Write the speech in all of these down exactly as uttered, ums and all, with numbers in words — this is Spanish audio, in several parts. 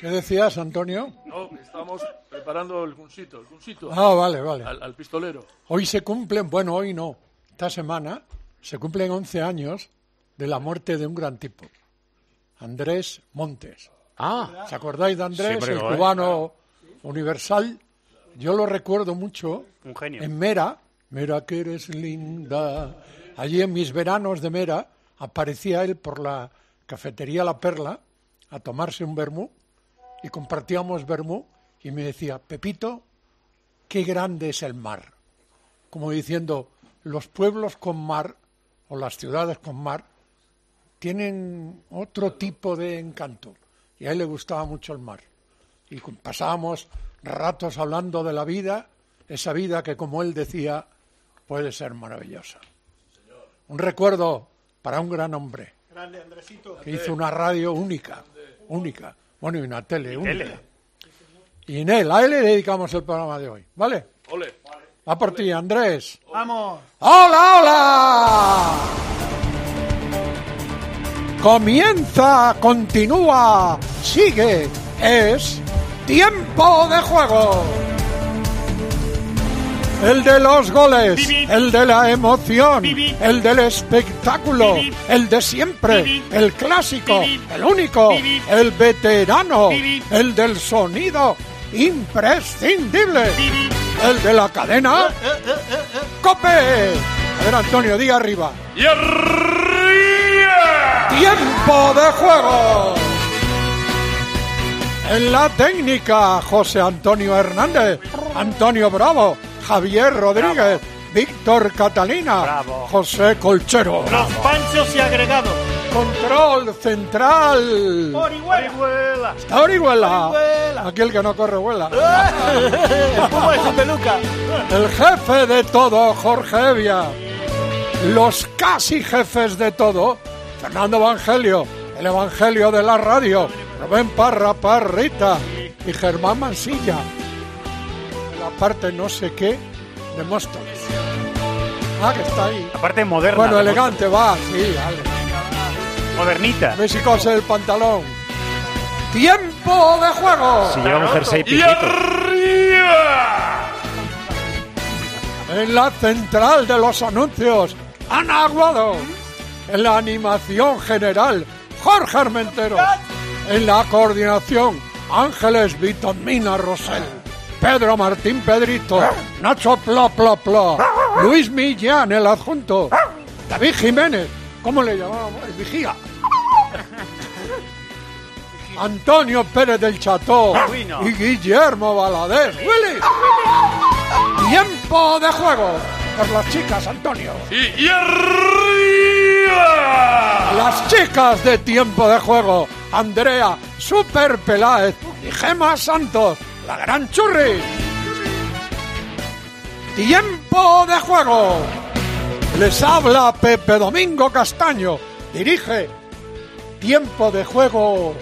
¿Qué decías, Antonio? No, estamos preparando el cunsito, el cunsito. Ah, vale, vale. Al, al pistolero. Hoy se cumplen, bueno, hoy no, esta semana se cumplen once años de la muerte de un gran tipo, Andrés Montes. Ah. ¿Se acordáis de Andrés, sí, el no, cubano eh? universal? Yo lo recuerdo mucho. Un genio. En Mera, Mera que eres linda. Allí en mis veranos de Mera aparecía él por la cafetería La Perla a tomarse un vermú y compartíamos vermú y me decía, Pepito, qué grande es el mar. Como diciendo, los pueblos con mar o las ciudades con mar tienen otro tipo de encanto. Y a él le gustaba mucho el mar. Y pasábamos ratos hablando de la vida, esa vida que, como él decía, puede ser maravillosa. Un recuerdo para un gran hombre. Grande, Andresito. Que hizo una radio única, única. Bueno, y una tele ¿Y única. tele? Y en él, a él le dedicamos el programa de hoy. ¿Vale? Ole. Va por ti, Andrés. Vamos. ¡Hola, hola! Comienza, continúa, sigue, es tiempo de juego. El de los goles, Vivi. el de la emoción, Vivi. el del espectáculo, Vivi. el de siempre, Vivi. el clásico, Vivi. el único, Vivi. el veterano, Vivi. el del sonido imprescindible, Vivi. el de la cadena ¡Cope! A ver, Antonio, diga arriba. ¡Y arriba! ¡Tiempo de juego! En la técnica, José Antonio Hernández, Antonio Bravo, Javier Rodríguez, Víctor Catalina, Bravo. José Colchero. Los panchos y agregados. Control central. Orihuela. Está Orihuela. Orihuela. Aquel que no corre vuela. El Puma de su peluca. El jefe de todo, Jorge Evia. Los casi jefes de todo, Fernando Evangelio, el Evangelio de la radio, Rubén Parra Parrita y Germán Mansilla. La parte no sé qué de Móstoles. Ah, que está ahí. La parte moderna. Bueno, de elegante va, sí, vale. Móstoles. Modernita. A ver si cose el pantalón. ¡Tiempo de juego! Si lleva un jersey ¡Y piquito. arriba! En la central de los anuncios, Ana Aguado. En la animación general, Jorge Armentero. En la coordinación, Ángeles Vitamina Rosell. Pedro Martín Pedrito. Nacho Pla Pla Pla. Luis Millán, el adjunto. David Jiménez. ¿Cómo le llamábamos? El vigía. Antonio Pérez del Cható. Y Guillermo Valadez. ¡Willy! Tiempo de juego. Por las chicas, Antonio. ¡Y, y arriba! Las chicas de Tiempo de Juego, Andrea Super Peláez y Gema Santos, la gran churri. Tiempo de Juego. Les habla Pepe Domingo Castaño. Dirige Tiempo de Juego.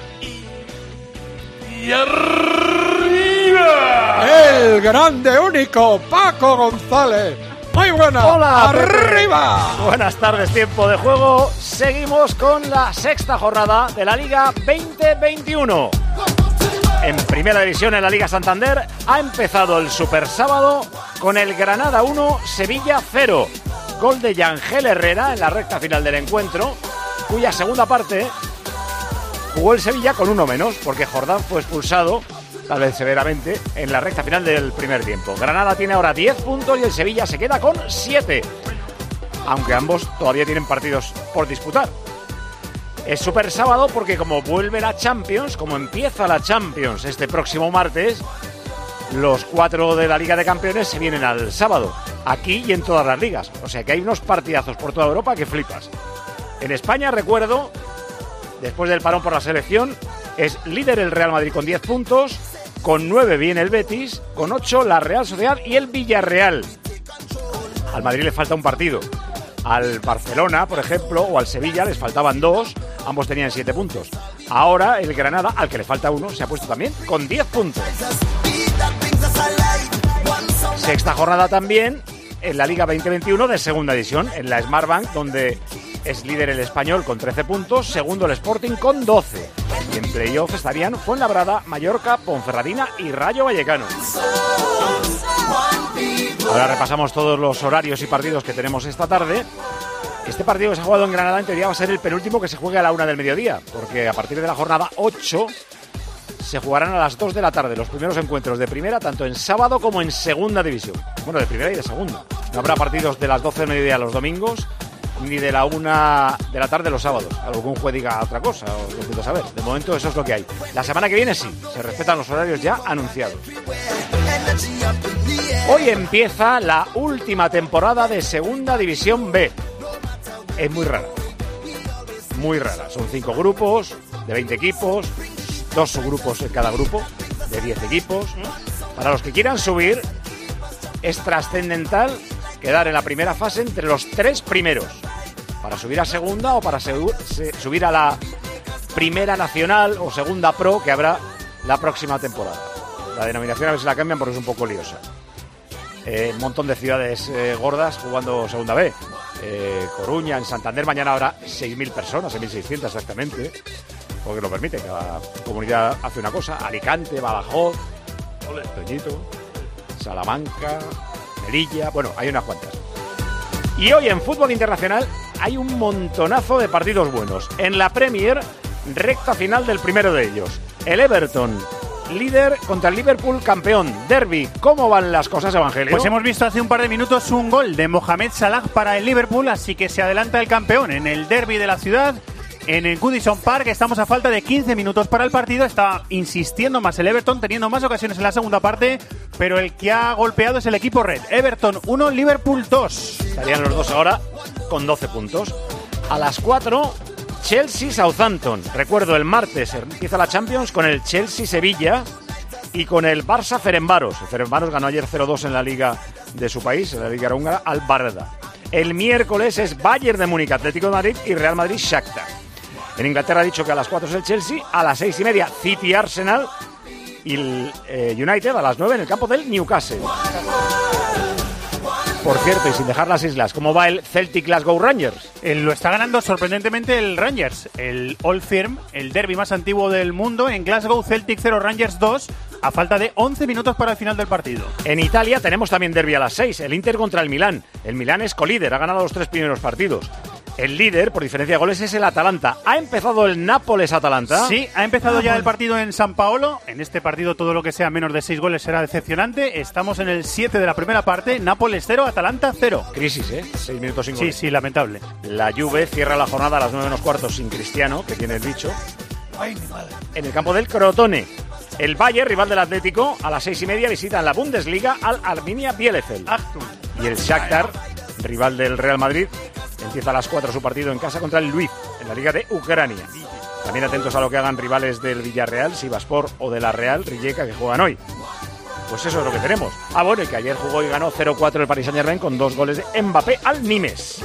¡Y arriba! El grande único Paco González. Muy buena. Hola, Pepe. Arriba. Buenas tardes, Tiempo de Juego. Seguimos con la sexta jornada de la Liga veinte veintiuno. En primera división, en la Liga Santander, ha empezado el Super Sábado con el Granada uno, Sevilla cero. Gol de Yangel Herrera en la recta final del encuentro, cuya segunda parte jugó el Sevilla con uno menos, porque Jordán fue expulsado, tal vez severamente, en la recta final del primer tiempo. Granada tiene ahora diez puntos y el Sevilla se queda con siete, aunque ambos todavía tienen partidos por disputar. Es Super Sábado porque como vuelve la Champions, como empieza la Champions este próximo martes, los cuatro de la Liga de Campeones se vienen al sábado, aquí y en todas las ligas. O sea que hay unos partidazos por toda Europa que flipas. En España, recuerdo, después del parón por la selección, es líder el Real Madrid con diez puntos, con nueve viene el Betis, con ocho la Real Sociedad y el Villarreal. Al Madrid le falta un partido. Al Barcelona, por ejemplo, o al Sevilla les faltaban dos, ambos tenían siete puntos. Ahora el Granada, al que le falta uno, se ha puesto también con diez puntos. Sexta jornada también en la Liga veinte veintiuno de segunda división, en la Smartbank, donde es líder el Español con trece puntos, segundo el Sporting con doce. Y en playoff estarían Fuenlabrada, Mallorca, Ponferradina y Rayo Vallecano. Ahora repasamos todos los horarios y partidos que tenemos esta tarde. Este partido que se ha jugado en Granada en teoría va a ser el penúltimo que se juegue a la una del mediodía, porque a partir de la jornada ocho se jugarán a las dos de la tarde los primeros encuentros de primera, tanto en sábado como en segunda división. Bueno, de primera y de segunda. No habrá partidos de las doce del mediodía los domingos, ni de la una de la tarde los sábados. Algún juez diga otra cosa, os lo intento saber. De momento eso es lo que hay. La semana que viene sí, se respetan los horarios ya anunciados. Hoy empieza la última temporada de Segunda División B. Es muy rara, muy rara. Son cinco grupos de veinte equipos, dos subgrupos en cada grupo de diez equipos. Para los que quieran subir, es trascendental quedar en la primera fase entre los tres primeros, para subir a segunda o para se- se- subir a la primera nacional o segunda pro que habrá la próxima temporada. La denominación a ver si la cambian porque es un poco liosa. Eh, un montón de ciudades eh, gordas jugando segunda B. Eh, Coruña, en Santander mañana habrá seis mil personas, seis mil seiscientas exactamente, porque lo permite, cada comunidad hace una cosa. Alicante, Badajoz, Toñito, Salamanca, Melilla, bueno, hay unas cuantas. Y hoy en fútbol internacional hay un montonazo de partidos buenos. En la Premier, recta final del primero de ellos. El Everton, líder contra el Liverpool, campeón. Derby. ¿Cómo van las cosas, Evangelio? Pues hemos visto hace un par de minutos un gol de Mohamed Salah para el Liverpool, así que se adelanta el campeón en el derby de la ciudad. En el Goodison Park estamos a falta de quince minutos para el partido. Está insistiendo más el Everton, teniendo más ocasiones en la segunda parte, pero el que ha golpeado es el equipo red. Everton uno, Liverpool dos. Estarían los dos ahora con doce puntos. A las cuatro, Chelsea-Southampton. Recuerdo, el martes empieza la Champions con el Chelsea-Sevilla y con el Barça-Ferencváros. El Ferencváros ganó ayer cero dos en la liga de su país, en la liga húngara, al Barda. El miércoles es Bayern de Múnich, Atlético de Madrid y Real Madrid-Shakhtar. En Inglaterra ha dicho que a las cuatro es el Chelsea, a las seis y media City-Arsenal y el eh, United a las nueve en el campo del Newcastle. Por cierto, y sin dejar las islas, ¿cómo va el Celtic Glasgow Rangers? Eh, lo está ganando sorprendentemente el Rangers, el Old Firm, el derby más antiguo del mundo. En Glasgow, Celtic cero, Rangers dos, a falta de once minutos para el final del partido. En Italia tenemos también derbi a las seis, el Inter contra el Milán. El Milán es colíder, ha ganado los tres primeros partidos. El líder, por diferencia de goles, es el Atalanta. ¿Ha empezado el Nápoles-Atalanta? Sí, ha empezado ya el partido en San Paolo. En este partido todo lo que sea menos de seis goles será decepcionante. Estamos en el siete de la primera parte. Nápoles cero, Atalanta cero. Crisis, ¿eh? Seis minutos sin Sí, goles. sí, lamentable. La Juve cierra la jornada a las nueve menos cuarto sin Cristiano, que tiene el bicho. Ay, mi madre. En el campo del Crotone. El Bayern, rival del Atlético, a las seis y media visita en la Bundesliga al Arminia Bielefeld. Achtung. Y el Shakhtar, rival del Real Madrid, empieza a las cuatro su partido en casa contra el Lviv, en la Liga de Ucrania. También atentos a lo que hagan rivales del Villarreal, Sivasspor o de la Real, Rijeka, que juegan hoy. Pues eso es lo que tenemos. Ah, bueno, y que ayer jugó y ganó cero cuatro el Paris Saint-Germain con dos goles de Mbappé al Nimes.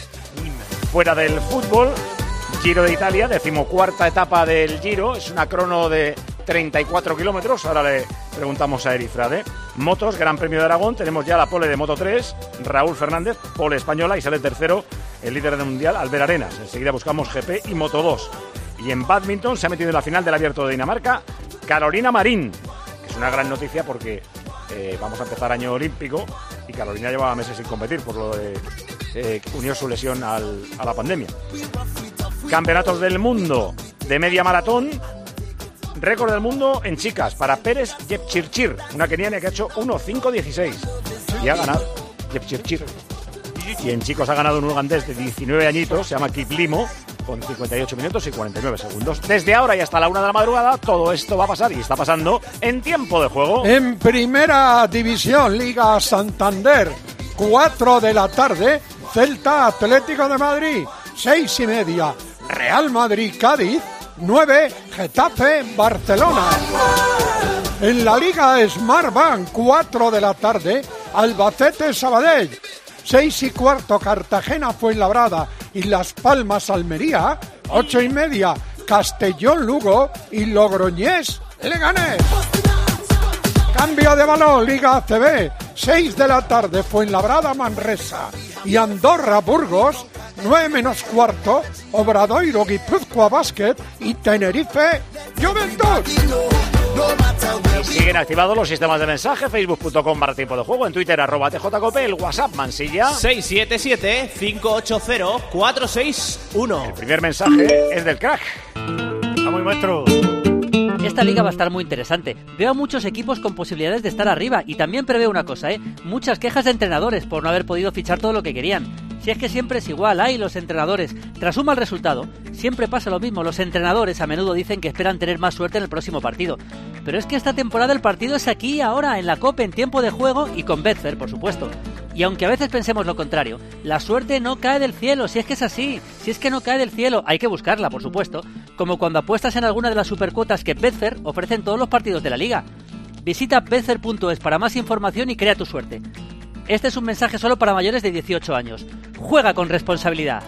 Fuera del fútbol, Giro de Italia, decimocuarta etapa del Giro, es una crono de treinta y cuatro kilómetros. Ahora le preguntamos a Eri Frade. Motos, Gran Premio de Aragón, tenemos ya la pole de Moto tres, Raúl Fernández, pole española, y sale tercero el líder del mundial, Albert Arenas. Enseguida buscamos G P y Moto dos. Y en badminton se ha metido en la final del Abierto de Dinamarca Carolina Marín, que es una gran noticia porque eh, vamos a empezar año olímpico y Carolina llevaba meses sin competir por lo de eh, unió su lesión al, a la pandemia. Campeonatos del mundo de media maratón. Récord del mundo en chicas para Pérez Jepchirchir, una keniana que ha hecho uno cinco dieciséis y ha ganado Jepchirchir. Y en chicos ha ganado un ugandés de diecinueve añitos, se llama Kiplimo, con cincuenta y ocho minutos y cuarenta y nueve segundos. Desde ahora y hasta la una de la madrugada todo esto va a pasar y está pasando en tiempo de juego. En primera división, Liga Santander, cuatro de la tarde, Celta Atlético de Madrid, seis y media, Real Madrid Cádiz, nueve, Getafe, Barcelona. En la Liga Smartbank, cuatro de la tarde, Albacete, Sabadell. seis y cuarto, Cartagena, Fuenlabrada y Las Palmas, Almería. ocho y media, Castellón, Lugo y Logroñés, Leganés. Cambio de balón, Liga A C B. seis de la tarde, Fuenlabrada, Manresa y Andorra, Burgos. nueve menos cuarto, Obradoiro, Guipúzcoa Basket y Tenerife, ¡Juventud! Y siguen activados los sistemas de mensaje, facebook punto com barra tiempo de juego, en Twitter arroba T J Cope, el WhatsApp Mansilla seis siete siete, cinco ocho cero, cuatro seis uno. El primer mensaje es del crack. Vamos, maestro. Esta liga va a estar muy interesante. Veo a muchos equipos con posibilidades de estar arriba y también preveo una cosa, ¿eh? Muchas quejas de entrenadores por no haber podido fichar todo lo que querían. Si es que siempre es igual, hay los entrenadores. Tras un mal resultado, siempre pasa lo mismo. Los entrenadores a menudo dicen que esperan tener más suerte en el próximo partido. Pero es que esta temporada el partido es aquí y ahora, en la Copa, en tiempo de juego y con Betfair, por supuesto. Y aunque a veces pensemos lo contrario, la suerte no cae del cielo, si es que es así. Si es que no cae del cielo, hay que buscarla, por supuesto. Como cuando apuestas en alguna de las supercuotas que Betfair ofrece en todos los partidos de la liga. Visita betfair punto es para más información y crea tu suerte. Este es un mensaje solo para mayores de dieciocho años. Juega con responsabilidad.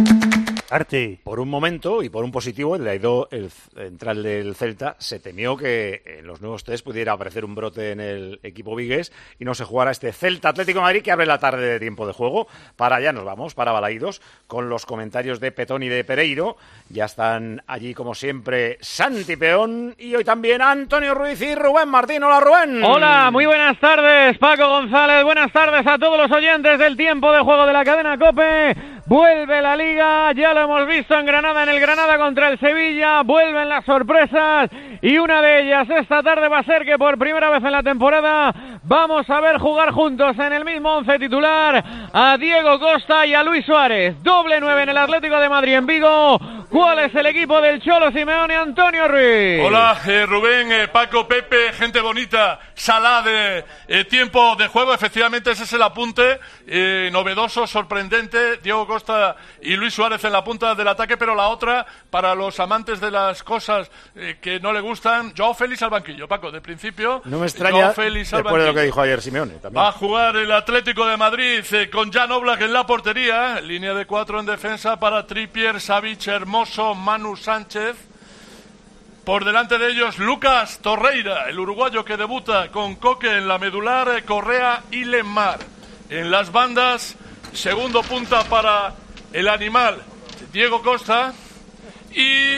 Arte. Por un momento y por un positivo, el Aidó, el central del Celta, se temió que en los nuevos test pudiera aparecer un brote en el equipo vigués y no se jugara este Celta Atlético de Madrid que abre la tarde de tiempo de juego. Para allá nos vamos, para Balaídos, con los comentarios de Petón y de Pereiro. Ya están allí, como siempre, Santi Peón y hoy también Antonio Ruiz y Rubén Martín. Hola, Rubén. Hola, muy buenas tardes, Paco González. Buenas tardes a todos los oyentes del tiempo de juego de la cadena COPE. Vuelve la Liga, ya lo hemos visto en Granada, en el Granada contra el Sevilla, vuelven las sorpresas y una de ellas esta tarde va a ser que por primera vez en la temporada vamos a ver jugar juntos en el mismo once titular a Diego Costa y a Luis Suárez. Doble nueve en el Atlético de Madrid en Vigo. ¿Cuál es el equipo del Cholo Simeone? Antonio Ruiz. Hola, eh, Rubén, eh, Paco, Pepe, gente bonita, sala de eh, tiempo de juego. Efectivamente, ese es el apunte eh, novedoso, sorprendente. Diego Costa y Luis Suárez en la punta del ataque, pero la otra, para los amantes de las cosas eh, que no le gustan, Joao Félix al banquillo. Paco, de principio, no me extraña, Joao Félix al después de lo que banquillo. dijo ayer Simeone. También. Va a jugar el Atlético de Madrid eh, con Jan Oblak en la portería, línea de cuatro en defensa para Trippier, Savic, Hermoso, Manu Sánchez. Por delante de ellos Lucas Torreira, el uruguayo que debuta con Coque en la medular, eh, Correa y Lemar. En las bandas, segundo punta para el animal Diego Costa y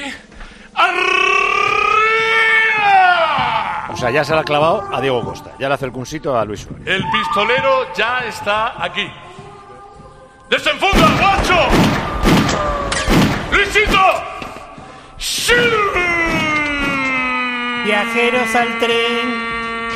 ¡arriba! O sea, ya se la ha clavado a Diego Costa, ya le hace el cunsito a Luis Suárez. El pistolero ya está aquí. ¡Desenfunda, Nacho! ¡Luisito! ¡Sí! Viajeros al tren.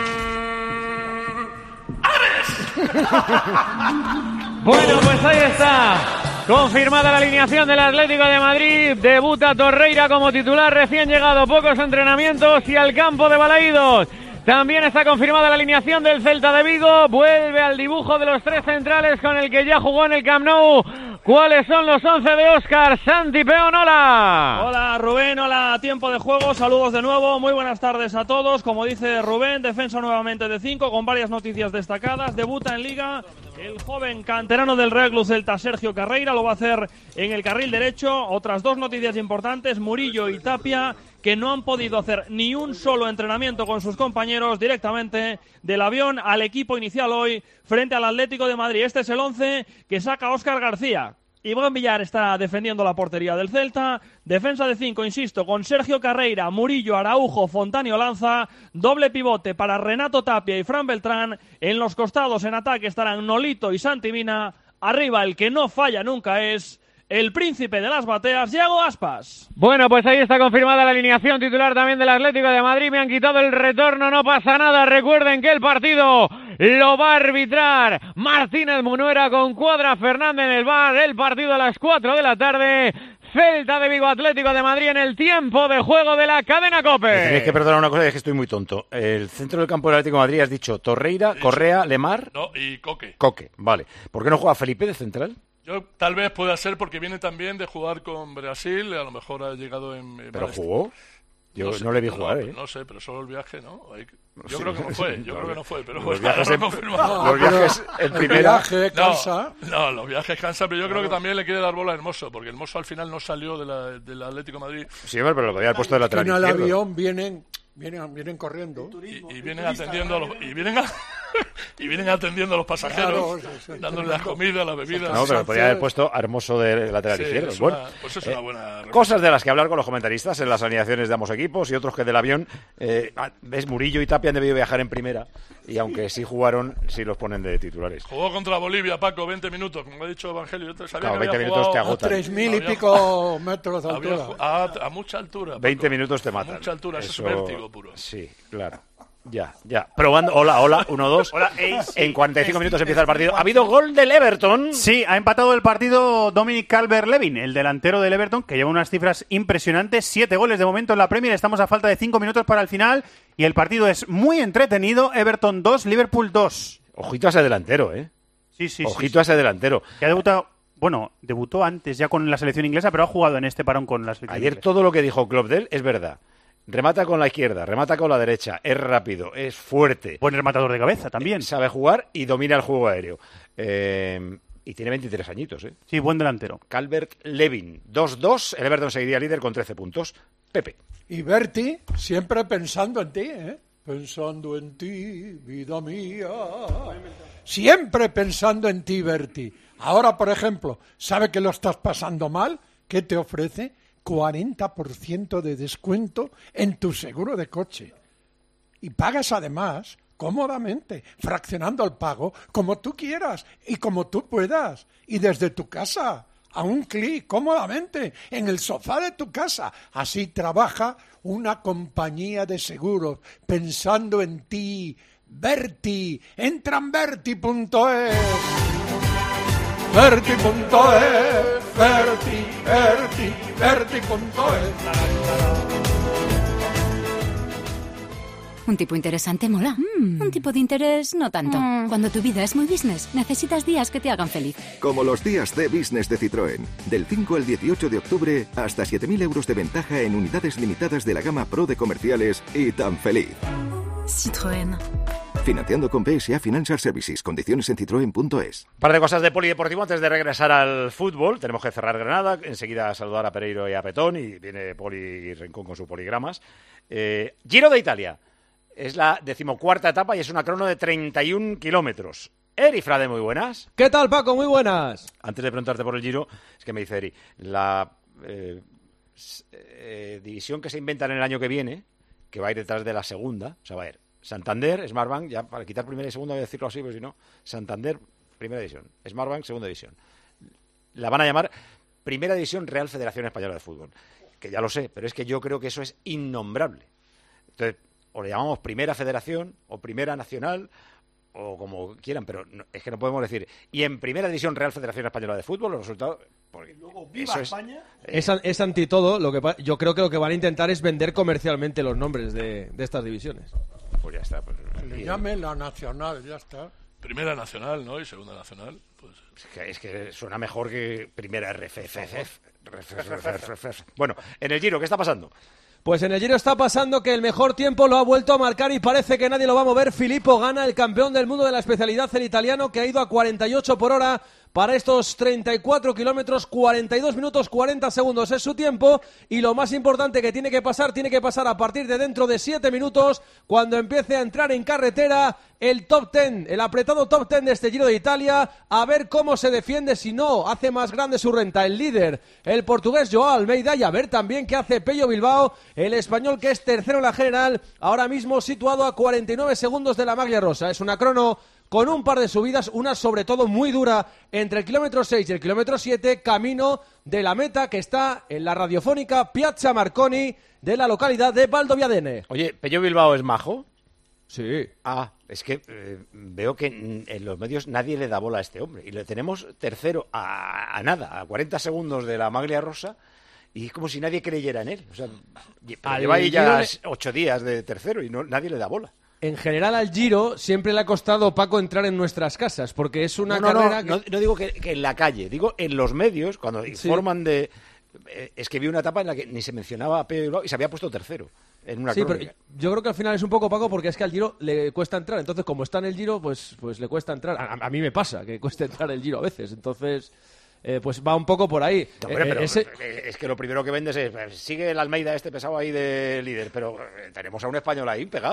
Bueno, pues ahí está. Confirmada la alineación del Atlético de Madrid. Debuta Torreira como titular, recién llegado, pocos entrenamientos y al campo de Balaídos. También está confirmada la alineación del Celta de Vigo. Vuelve al dibujo de los tres centrales con el que ya jugó en el Camp Nou. ¿Cuáles son los once de Óscar? Santi Peón, hola. Hola Rubén, hola tiempo de juego, saludos de nuevo, muy buenas tardes a todos. Como dice Rubén, defensa nuevamente de cinco con varias noticias destacadas. Debuta en Liga el joven canterano del Real Club Celta, Sergio Carreira, lo va a hacer en el carril derecho. Otras dos noticias importantes, Murillo y Tapia, que no han podido hacer ni un solo entrenamiento con sus compañeros, directamente del avión al equipo inicial hoy frente al Atlético de Madrid. Este es el once que saca Óscar García. Iván Villar está defendiendo la portería del Celta. Defensa de cinco, insisto, con Sergio Carreira, Murillo, Araujo, Fontanio Lanza. Doble pivote para Renato Tapia y Fran Beltrán. En los costados en ataque estarán Nolito y Santi Mina. Arriba el que no falla nunca es el príncipe de las bateas, Iago Aspas. Bueno, pues ahí está confirmada la alineación titular también del Atlético de Madrid. Me han quitado el retorno, no pasa nada. Recuerden que el partido lo va a arbitrar Martínez Munuera con Cuadra Fernández en el V A R. El partido a las cuatro de la tarde. Celta de Vigo, Atlético de Madrid en el tiempo de juego de la cadena COPE. Me tenéis que perdonar una cosa, es que estoy muy tonto. El centro del campo del Atlético de Madrid has dicho Torreira, Correa, Lemar... No, y Coque. Coque, vale. ¿Por qué no juega Felipe de central? Yo tal vez pueda ser porque viene también de jugar con Brasil, a lo mejor ha llegado en... en ¿Pero mal jugó? Yo no, sé, no le vi no, jugar, no, ¿eh? No sé, pero solo el viaje, ¿no? Hay... Yo Sí, creo que no fue, yo no, creo que no fue, pero los bueno, viajes no en- confirmado. Los viajes en El primera... viaje cansa. No, no, los viajes cansan, pero yo creo que también le quiere dar bola a Hermoso, porque Hermoso al final no salió de la, del Atlético de Madrid Sí, hombre, pero lo podía haber puesto de lateral En el izquierdo. avión vienen, vienen, vienen corriendo. y, y vienen atendiendo a los, y vienen a, y vienen atendiendo a los pasajeros, Claro, sí, sí, dándole la comida, la bebida. No, pero podría haber puesto a Hermoso de lateral Sí, izquierdo. es Bueno, una- pues es una eh, buena cosas de las que hablar con los comentaristas en las alineaciones de ambos equipos y otros que del avión. Eh, ah, ves, Murillo y Tapia han debido viajar en primera y aunque sí jugaron, sí los ponen de titulares. Jugó contra Bolivia, Paco, veinte minutos, como ha dicho Evangelio. Yo te sabía Claro, que había veinte minutos te jugado- agotan. A tres mil y Había- pico metros de había altura. ju- a, a mucha altura. Paco. veinte minutos te matan. A mucha altura, eso Eso- es vértigo puro. Sí, claro. Ya, ya. Probando. Hola, hola, uno, dos. Hola, ey, sí. En cuarenta y cinco minutos empieza el partido. Ha habido gol del Everton. Sí, ha empatado el partido Dominic Calvert-Lewin, el delantero del Everton, que lleva unas cifras impresionantes. Siete goles de momento en la Premier. Estamos a falta de cinco minutos para el final. Y el partido es muy entretenido. Everton dos, Liverpool dos. Ojito a ese delantero, ¿eh? Sí, sí, Ojito sí. a ese delantero. Que ha debutado... Bueno, debutó antes ya con la selección inglesa, pero ha jugado en este parón con la selección Ayer inglesa. todo lo que dijo Klopp de él es verdad. Remata con la izquierda, remata con la derecha, es rápido, es fuerte, Buen rematador de cabeza también. sabe jugar y domina el juego aéreo. Eh, y tiene veintitrés añitos, ¿eh? Sí, buen delantero. Calvert-Lewin, dos dos, el Everton seguiría líder con trece puntos. Pepe. Y Berti, siempre pensando en ti, ¿eh? Pensando en ti, vida mía. Siempre pensando en ti, Berti. Ahora, por ejemplo, ¿sabe que lo estás pasando mal? ¿Qué te ofrece? cuarenta por ciento de descuento en tu seguro de coche. Y pagas además cómodamente, fraccionando el pago como tú quieras y como tú puedas. Y desde tu casa, a un clic, cómodamente, en el sofá de tu casa. Así trabaja una compañía de seguros, pensando en ti. Berti, entra en Berti punto es. Berti punto es, Berti, Berti, Berti punto es. Un tipo interesante mola. Un tipo de interés no tanto. Cuando tu vida es muy business, necesitas días que te hagan feliz. Como los días de business de Citroën. Del cinco al dieciocho de octubre, hasta siete mil euros de ventaja en unidades limitadas de la gama Pro de comerciales y tan feliz. Citroën. Financiando con P S A Financial Services. Condiciones en citroen punto es. Un par de cosas de polideportivo antes de regresar al fútbol. Tenemos que cerrar Granada. Enseguida saludar a Pereiro y a Petón. Y viene Poli Rincón con sus poligramas. Eh, Giro de Italia. Es la decimocuarta etapa y es una crono de treinta y un kilómetros. Eri Frade, muy buenas. ¿Qué tal, Paco? Muy buenas. Antes de preguntarte por el Giro, es que me dice Eri, la eh, eh, división que se inventa en el año que viene, que va a ir detrás de la segunda, o sea, va a ir Santander, Smartbank, ya para quitar primera y segunda, voy a decirlo así, porque si no, Santander, primera división, Smartbank, segunda división. La van a llamar Primera División Real Federación Española de Fútbol, que ya lo sé, pero es que yo creo que eso es innombrable. Entonces, o le llamamos Primera Federación, o Primera Nacional, o como quieran, pero no, es que no podemos decir. Y en Primera División Real Federación Española de Fútbol, los resultados... Porque luego, ¡Viva España! Es, es, es anti todo. Lo que pa- yo creo que lo que van a intentar es vender comercialmente los nombres de, de estas divisiones. Pues ya está. Pues, Le llame la nacional, ya está. Primera Nacional, ¿no? Y Segunda Nacional. Pues... Es, que, es que suena mejor que Primera R F F. Bueno, en el Giro, ¿qué está pasando? Pues en el Giro está pasando que el mejor tiempo lo ha vuelto a marcar y parece que nadie lo va a mover. Filippo Ganna, el campeón del mundo de la especialidad, el italiano, que ha ido a cuarenta y ocho por hora para estos treinta y cuatro kilómetros, cuarenta y dos minutos cuarenta segundos es su tiempo. Y lo más importante que tiene que pasar, tiene que pasar a partir de dentro de siete minutos, cuando empiece a entrar en carretera el top ten, el apretado top ten de este Giro de Italia, a ver cómo se defiende, si no hace más grande su renta el líder, el portugués Joao Almeida, y a ver también qué hace Pello Bilbao, el español que es tercero en la general, ahora mismo situado a cuarenta y nueve segundos de la maglia rosa. Es una crono con un par de subidas, una sobre todo muy dura entre el kilómetro seis y el kilómetro siete, camino de la meta que está en la radiofónica Piazza Marconi de la localidad de Valdobbiadene. Oye, ¿Pello Bilbao es majo? Sí. Ah, es que eh, veo que en los medios nadie le da bola a este hombre. Y le tenemos tercero a, a nada, a cuarenta segundos de la maglia rosa, y es como si nadie creyera en él. O sea, pero lleva ahí ya le... ocho días de tercero y no, nadie le da bola. En general al Giro siempre le ha costado, Paco, entrar en nuestras casas, porque es una no, no, carrera... No, que... no, no digo que, que en la calle, digo en los medios, cuando sí. informan de... Eh, es que vi una etapa en la que ni se mencionaba a Pello Bilbao y se había puesto tercero en una sí, crónica. Pero yo creo que al final es un poco, Paco, porque es que al Giro le cuesta entrar. Entonces, como está en el Giro, pues, pues le cuesta entrar. A, a mí me pasa que cuesta entrar el Giro a veces. Entonces... Eh, pues va un poco por ahí. No, hombre, eh, pero ese... es que lo primero que vendes es sigue el Almeida este pesado ahí de líder, pero tenemos a un español ahí pegado.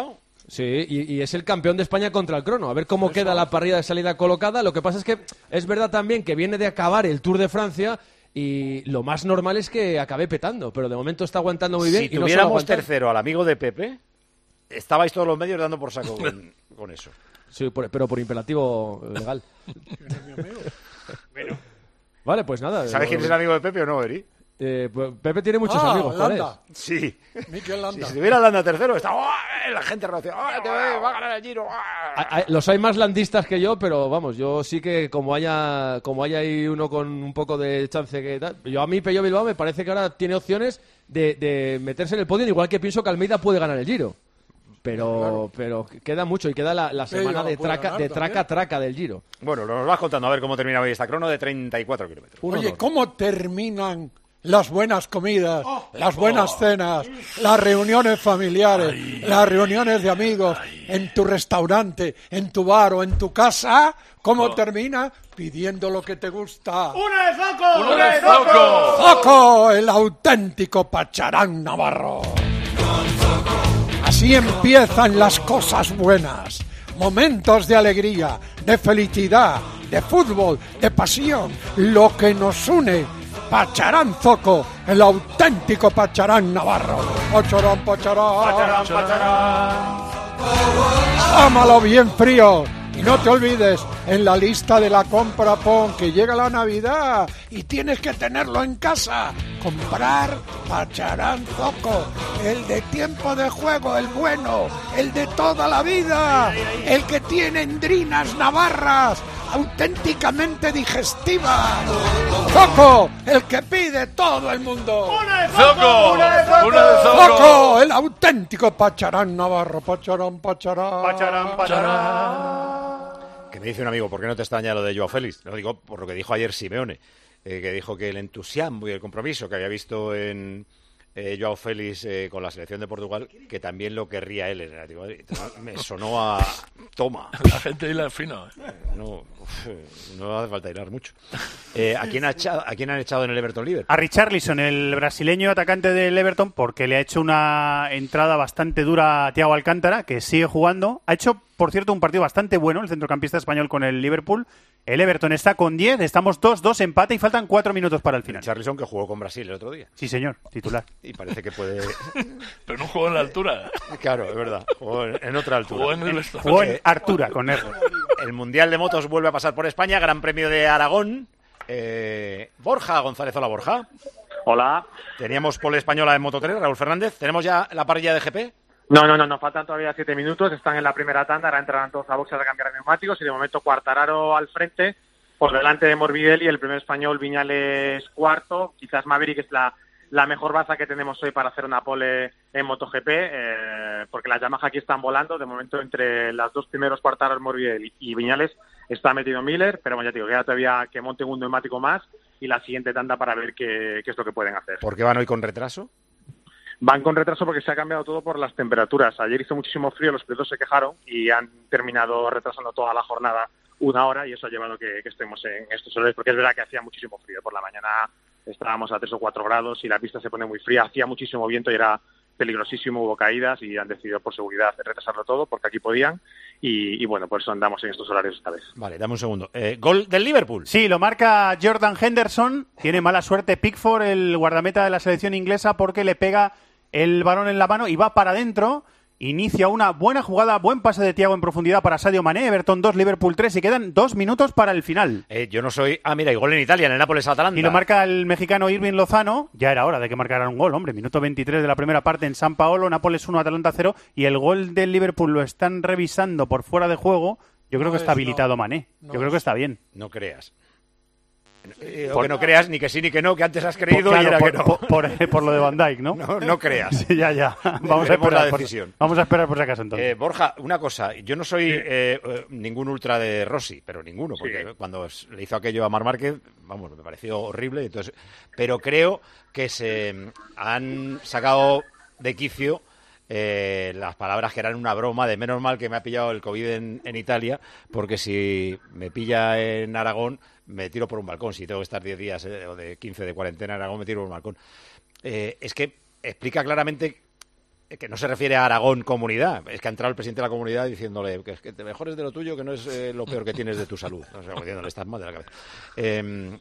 Sí, y, y es el campeón de España contra el crono. A ver cómo Eso. queda la parrilla de salida colocada. Lo que pasa es que es verdad también que viene de acabar el Tour de Francia y lo más normal es que acabe petando, pero de momento está aguantando muy bien. Si y tuviéramos no tercero al amigo de Pepe, estabais todos los medios dando por saco con, con eso. Sí, por, pero por imperativo legal. Bueno. Vale, pues nada. ¿Sabes quién es el amigo de Pepe o no, Eri? Eh, pues Pepe tiene muchos ah, amigos. ¿Cuál es? Sí. Mikel Landa. Si tuviera Landa tercero, está ¡oh! La gente reacciona. ¡Oh, te va a ganar el Giro! ¡Oh! Hay, los hay más landistas que yo, pero vamos, yo sí que como haya como haya ahí uno con un poco de chance que tal, yo a mí Pello Bilbao me parece que ahora tiene opciones de, de meterse en el podio, igual que pienso que Almeida puede ganar el Giro. Pero claro. pero queda mucho y queda la, la semana de traca de traca traca del Giro. Bueno, nos vas contando a ver cómo termina hoy esta crono de treinta y cuatro kilómetros. Oye, ¿cómo terminan las buenas comidas, oh, las buenas oh, cenas, las reuniones familiares, ay, las reuniones de amigos, ay, en tu restaurante, en tu bar o en tu casa? ¿Cómo oh. termina? Pidiendo lo que te gusta. ¡Una de Zoco! ¡Una de Zoco! ¡Zoco! El auténtico Pacharán navarro. Así empiezan las cosas buenas. Momentos de alegría, de felicidad, de fútbol, de pasión. Lo que nos une. Pacharán Zoco, el auténtico Pacharán navarro. Pacharán, Pacharán. Pacharán, Pacharán. Tómalo bien frío. Y no te olvides, en la lista de la compra pon que llega la Navidad y tienes que tenerlo en casa. Comprar Pacharán Zoco, el de tiempo de juego, el bueno, el de toda la vida, el que tiene endrinas navarras, auténticamente digestivas. Zoco, el que pide todo el mundo. ¡Una de Zoco! ¡Una de Zoco! ¡Una de Zoco! Zoco, el auténtico Pacharán navarro. Pacharán, Pacharán. Pacharán, Pacharán. Que me dice un amigo, ¿por qué no te extraña lo de Joao Félix? Lo digo por lo que dijo ayer Simeone, eh, que dijo que el entusiasmo y el compromiso que había visto en eh, Joao Félix eh, con la selección de Portugal, que también lo querría él en el Atlético de Madrid. Me sonó a... Toma. La gente hila fino. ¿eh? No, uf, no hace falta hilar mucho. Eh, ¿a, quién ha echado, ¿A quién han echado en el Everton Liverpool? A Richarlison, el brasileño atacante del Everton, porque le ha hecho una entrada bastante dura a Thiago Alcántara, que sigue jugando. Ha hecho, por cierto, un partido bastante bueno el centrocampista español con el Liverpool. El Everton está con diez, estamos dos dos, empate y faltan cuatro minutos para el final. Richarlison, que jugó con Brasil el otro día. Sí, señor, titular. Y parece que puede... Pero no jugó en la altura. Claro, es verdad, jugó en otra altura. Jugó en, el jugó en Artura, con R. El Mundial de Motos vuelve a pasar por España, Gran Premio de Aragón. Eh, Borja González, hola Borja. Hola. Teníamos pole española en Moto tres, Raúl Fernández. ¿Tenemos ya la parrilla de G P? No, no, no, nos faltan todavía siete minutos, están en la primera tanda, ahora entrarán todos a boxes a cambiar neumáticos y de momento Quartararo al frente, por delante de Morbidelli, el primer español Viñales cuarto, quizás Maverick es la, la mejor baza que tenemos hoy para hacer una pole en MotoGP, eh, porque las Yamaha aquí están volando, de momento entre los dos primeros Quartararo, Morbidelli y Viñales está metido Miller, pero bueno, ya te digo, queda todavía que monten un neumático más y la siguiente tanda para ver qué, qué es lo que pueden hacer. ¿Por qué van hoy con retraso? Van con retraso porque se ha cambiado todo por las temperaturas. Ayer hizo muchísimo frío, los pilotos se quejaron y han terminado retrasando toda la jornada una hora y eso ha llevado que, que estemos en estos horarios porque es verdad que hacía muchísimo frío. Por la mañana estábamos a tres o cuatro grados y la pista se pone muy fría, hacía muchísimo viento y era peligrosísimo, hubo caídas y han decidido por seguridad retrasarlo todo porque aquí podían y, y bueno, por eso andamos en estos horarios esta vez. Vale, dame un segundo. Eh, ¿Gol del Liverpool? Sí, lo marca Jordan Henderson. Tiene mala suerte Pickford, el guardameta de la selección inglesa, porque le pega el balón en la mano y va para adentro. Inicia una buena jugada, buen pase de Thiago en profundidad para Sadio Mané. Everton dos, Liverpool tres y quedan dos minutos para el final. Eh, yo no soy... Ah, mira, y gol en Italia, en el Nápoles-Atalanta. Y lo marca el mexicano Irving Lozano. Ya era hora de que marcara un gol, hombre. Minuto veintitrés de la primera parte en San Paolo. Nápoles uno, Atalanta cero. Y el gol del Liverpool lo están revisando por fuera de juego. Yo creo no que está es, habilitado no, Mané. Yo no creo es. que está bien. No creas. Eh, o por, que no creas, ni que sí ni que no, que antes has creído por, claro, y era por, que no. Por, por, por lo de Van Dijk, ¿no? No, no creas. Sí, ya, ya. Vamos a esperar la decisión. Por, vamos a esperar por si acaso entonces. Eh, Borja, una cosa. Yo no soy eh, eh, ningún ultra de Rossi, pero ninguno, porque sí. cuando le hizo aquello a Marc Márquez, vamos, me pareció horrible. Entonces, pero creo que se han sacado de quicio Eh, las palabras que eran una broma de menos mal que me ha pillado el COVID en, en Italia, porque si me pilla en Aragón me tiro por un balcón. Si tengo que estar diez días eh, o de quince de cuarentena en Aragón me tiro por un balcón. Eh, es que explica claramente que no se refiere a Aragón comunidad, es que ha entrado el presidente de la comunidad diciéndole que, que te mejores de lo tuyo, que no es eh, lo peor que tienes de tu salud. O sea, diciéndole, estás mal de la cabeza. Eh,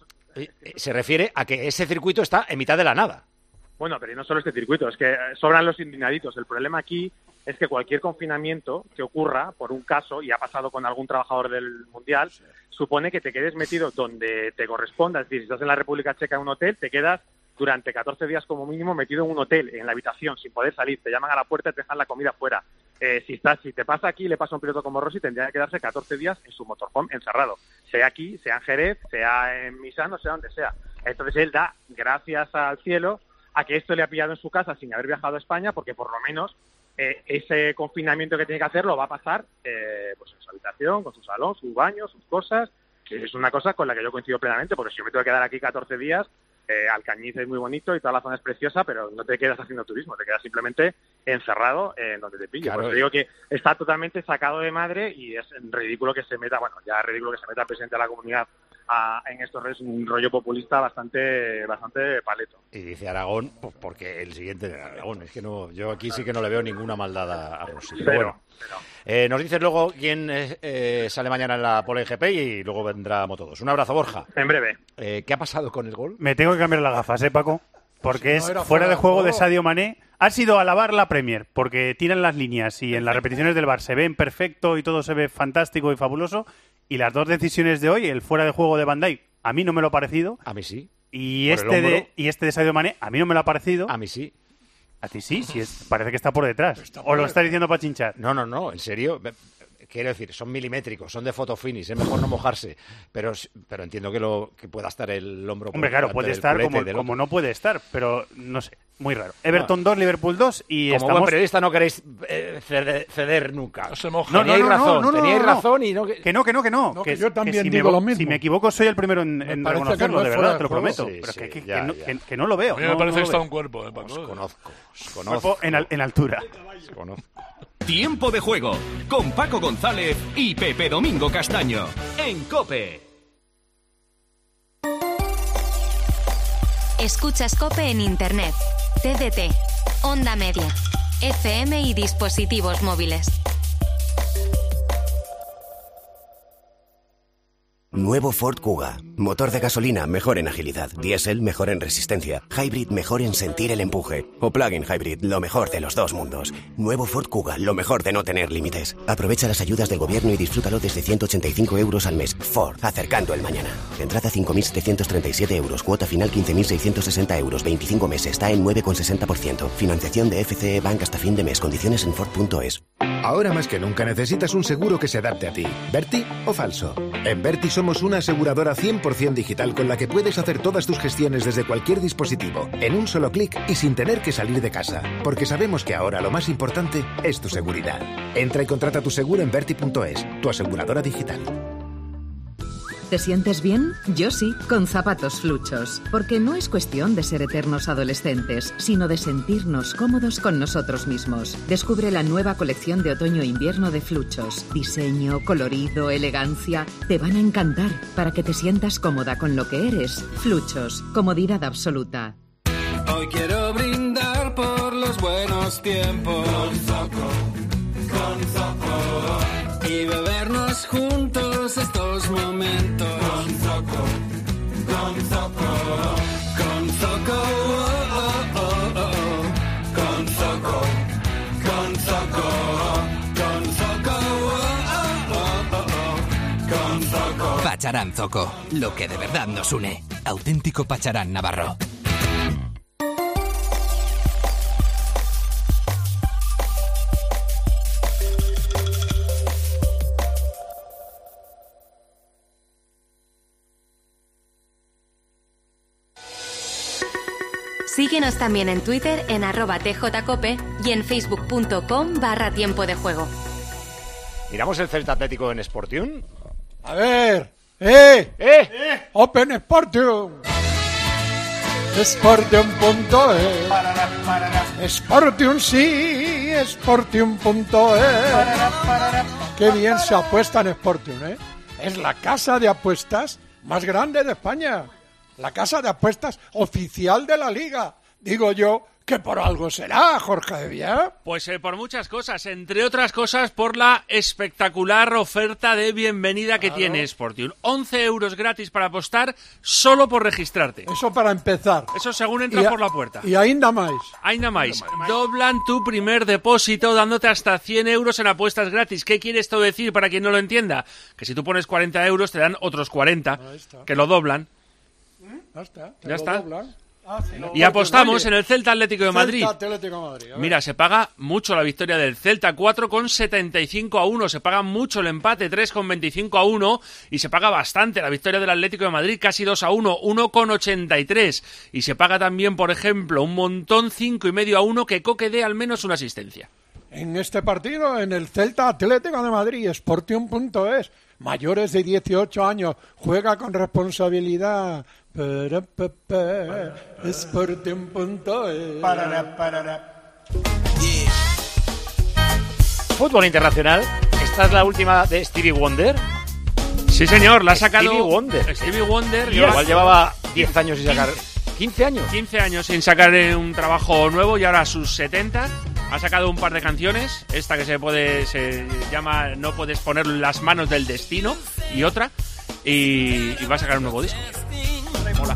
se refiere a que ese circuito está en mitad de la nada. Bueno, pero no solo este circuito, es que sobran los indignaditos. El problema aquí es que cualquier confinamiento que ocurra por un caso, y ha pasado con algún trabajador del Mundial, sí. supone que te quedes metido donde te corresponda. Es decir, si estás en la República Checa en un hotel, te quedas durante catorce días como mínimo metido en un hotel, en la habitación, sin poder salir. Te llaman a la puerta y te dejan la comida fuera. Eh, si estás, si te pasa aquí, le pasa a un piloto como Rossi, tendría que quedarse catorce días en su motorhome encerrado. Sea aquí, sea en Jerez, sea en Misano, sea donde sea. Entonces él da gracias al cielo a que esto le ha pillado en su casa sin haber viajado a España, porque por lo menos eh, ese confinamiento que tiene que hacer lo va a pasar eh, pues en su habitación, con su salón, su baño, sus cosas, que es una cosa con la que yo coincido plenamente, porque si yo me tengo que quedar aquí catorce días, eh, Alcañiz es muy bonito y toda la zona es preciosa, pero no te quedas haciendo turismo, te quedas simplemente encerrado en donde te pille. Claro, por eso digo que está totalmente sacado de madre y es ridículo que se meta, bueno, ya es ridículo que se meta el presidente de la comunidad A, en esto es un rollo populista bastante bastante paleto. Y dice Aragón, pues porque el siguiente de Aragón, es que no, yo aquí sí que no le veo ninguna maldad a, a Rossi. Pero, pero bueno, pero... Eh, nos dices luego quién eh, sale mañana en la Pole G P y luego vendrá Moto dos. Un abrazo, Borja. En breve. Eh, ¿Qué ha pasado con el gol? Me tengo que cambiar las gafas, ¿eh, Paco? Porque si no es fuera de juego, juego de Sadio Mané. Ha sido alabar la Premier, porque tiran las líneas y en las repeticiones del V A R se ven perfecto y todo se ve fantástico y fabuloso. Y las dos decisiones de hoy, el fuera de juego de Van Dijk, a mí no me lo ha parecido. A mí sí. Y este de y este de Sadio Mané, a mí no me lo ha parecido. A mí sí. A ti sí, sí es, parece que está por detrás. Está por ¿O lo estás diciendo para chinchar? No, no, no, en serio. Quiero decir, son milimétricos, son de photo finish, es mejor no mojarse, pero pero entiendo que lo que pueda estar el hombro. Hombre, claro, puede estar como, como no puede estar, pero no sé, muy raro. Everton no. dos, Liverpool dos y como estamos... buen periodista no queréis eh, ceder, ceder nunca. No se moja. No, no, teníais no, razón, no, no, no, teníais no, no. razón y no... Que... que no, que no, que no. no que, que yo también que si digo me, lo mismo. Si me equivoco soy el primero en, en reconocerlo, no de verdad, te lo prometo. Sí, pero sí, que, ya, que, ya. Que, que no lo veo. A mí no, me parece no que está veo. un cuerpo, eh, Paco. Os conozco, os conozco. Cuerpo en, en altura. Os conozco. Tiempo de juego con Paco González y Pepe Domingo Castaño en COPE. Escuchas COPE en Internet, T D T, Onda Media, F M y dispositivos móviles. Nuevo Ford Kuga. Motor de gasolina mejor en agilidad. Diésel mejor en resistencia. Hybrid mejor en sentir el empuje. O plug-in hybrid, lo mejor de los dos mundos. Nuevo Ford Kuga, lo mejor de no tener límites. Aprovecha las ayudas del gobierno y disfrútalo desde ciento ochenta y cinco euros al mes. Ford, acercando el mañana. Entrada cinco mil setecientos treinta y siete euros. Cuota final quince mil seiscientos sesenta euros. veinticinco meses. Está en nueve coma sesenta por ciento. Financiación de F C E Bank hasta fin de mes. Condiciones en Ford punto es. Ahora más que nunca necesitas un seguro que se adapte a ti. ¿Verti o falso? En Verti somos una aseguradora cien por ciento digital con la que puedes hacer todas tus gestiones desde cualquier dispositivo, en un solo clic y sin tener que salir de casa. Porque sabemos que ahora lo más importante es tu seguridad. Entra y contrata tu seguro en Verti punto es, tu aseguradora digital. ¿Te sientes bien? Yo sí, con zapatos Fluchos. Porque no es cuestión de ser eternos adolescentes, sino de sentirnos cómodos con nosotros mismos. Descubre la nueva colección de otoño-invierno de Fluchos. Diseño, colorido, elegancia. Te van a encantar para que te sientas cómoda con lo que eres. Fluchos, comodidad absoluta. Hoy quiero brindar por los buenos tiempos. Con Zoco, con Zoco. Y bebernos juntos estos momentos. Con Zoco, con Zoco. Con Zoco, oh, oh, oh, oh. Con Zoco, con Zoco. Con Zoco, oh, oh, oh, oh. Con Zoco. Pacharán Zoco, lo que de verdad nos une. Auténtico Pacharán Navarro. Síguenos también en Twitter en arroba tjcope y en facebook.com barra tiempo de juego. ¿Miramos el Celta Atlético en Sportium? A ver, ¡eh! ¡Eh! eh. Open Sportium. Sportium punto es. Sportium sí, Sportium punto es. Qué bien se apuesta en Sportium, ¿eh? Es la casa de apuestas más grande de España. La casa de apuestas oficial de la Liga. Digo yo que por algo será, Jorge de Vía. Pues eh, por muchas cosas, entre otras cosas por la espectacular oferta de bienvenida que claro. tiene Sportium. once euros gratis para apostar solo por registrarte. Eso para empezar. Eso según entras a, por la puerta. Y ainda más. Ainda más. Doblan tu primer depósito dándote hasta cien euros en apuestas gratis. ¿Qué quiere esto decir para quien no lo entienda? Que si tú pones cuarenta euros te dan otros cuarenta, que lo doblan. Ya está. Ya está. Doblan. Ah, sí, no, y apostamos vale. en el Celta Atlético de Madrid. Celta Atlético de Madrid. Mira, se paga mucho la victoria del Celta, cuatro coma setenta y cinco a uno. Se paga mucho el empate, tres coma veinticinco a uno. Y se paga bastante la victoria del Atlético de Madrid, casi dos a uno, uno coma ochenta y tres. Y se paga también, por ejemplo, un montón, cinco y medio a uno, que Coque dé al menos una asistencia. En este partido, en el Celta Atlético de Madrid, Sportium punto es. Mayores de dieciocho años, juega con responsabilidad. Sportium punto es. Fútbol internacional. Esta es la última de Stevie Wonder. Sí, señor, la ha sacado Stevie Wonder. Stevie Wonder. Igual llevaba diez años sin sacar. quince años. quince años sin sacar un trabajo nuevo y ahora a sus setenta ha sacado un par de canciones. Esta que se puede se llama No puedes poner las manos del destino y otra. Y, y va a sacar un nuevo disco. Mola.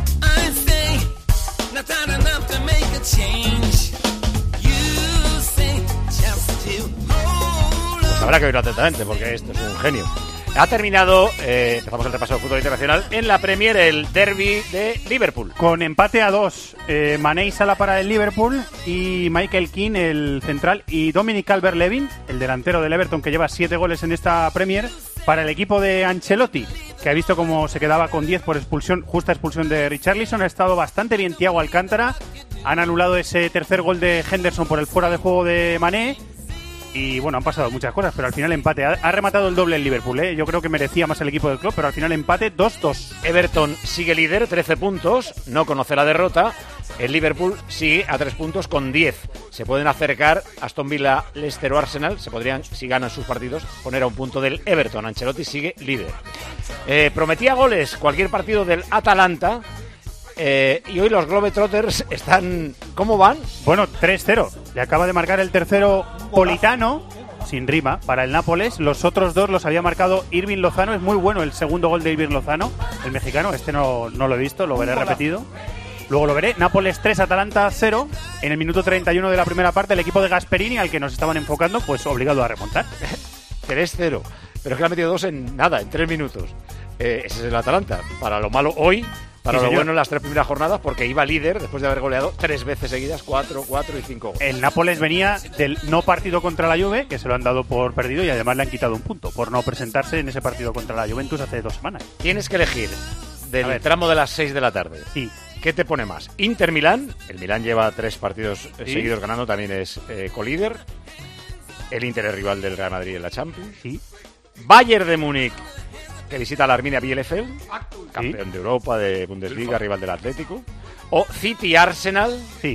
Pues habrá que oírlo atentamente porque esto es un genio. Ha terminado, eh, empezamos el repaso del fútbol internacional, en la Premier el derbi de Liverpool. Con empate a dos, eh, Mané y Salah para el Liverpool y Michael Keane, el central, y Dominic Calvert-Lewin, el delantero del Everton que lleva siete goles en esta Premier, para el equipo de Ancelotti, que ha visto cómo se quedaba con diez por expulsión, justa expulsión de Richarlison. Ha estado bastante bien Thiago Alcántara, han anulado ese tercer gol de Henderson por el fuera de juego de Mané. Y bueno, han pasado muchas cosas, pero al final empate. Ha, ha rematado el doble el Liverpool, ¿eh? Yo creo que merecía más el equipo del club, pero al final empate dos dos. Everton sigue líder, trece puntos, no conoce la derrota. El Liverpool sigue a tres puntos con diez. Se pueden acercar Aston Villa, Leicester o Arsenal. Se podrían, si ganan sus partidos, poner a un punto del Everton. Ancelotti sigue líder. Eh, prometía goles cualquier partido del Atalanta. Eh, y hoy los Globetrotters están... ¿Cómo van? Bueno, tres cero. Le acaba de marcar el tercero Politano, sin rima, para el Nápoles. Los otros dos los había marcado Irving Lozano. Es muy bueno el segundo gol de Irving Lozano, el mexicano. Este no, no lo he visto, lo veré repetido. Luego lo veré. Nápoles tres, Atalanta cero. En el minuto treinta y uno de la primera parte, el equipo de Gasperini, al que nos estaban enfocando, pues obligado a remontar. tres cero. Pero es que le ha metido dos en nada, en tres minutos. Eh, ese es el Atalanta. Para lo malo hoy... Para sí, lo bueno en las tres primeras jornadas, porque iba líder después de haber goleado tres veces seguidas, cuatro, cuatro y cinco goles. El Nápoles venía del no partido contra la Juve, que se lo han dado por perdido y además le han quitado un punto por no presentarse en ese partido contra la Juventus hace dos semanas. Tienes que elegir del tramo de las seis de la tarde. Sí. ¿Qué te pone más? Inter Milán, el Milán lleva tres partidos ¿Sí? seguidos ganando, también es eh, colíder. El Inter es rival del Real Madrid en la Champions. Sí. Bayern de Múnich, que visita a la Arminia Bielefeld, campeón sí. de Europa, de Bundesliga, rival del Atlético. O City Arsenal. Sí.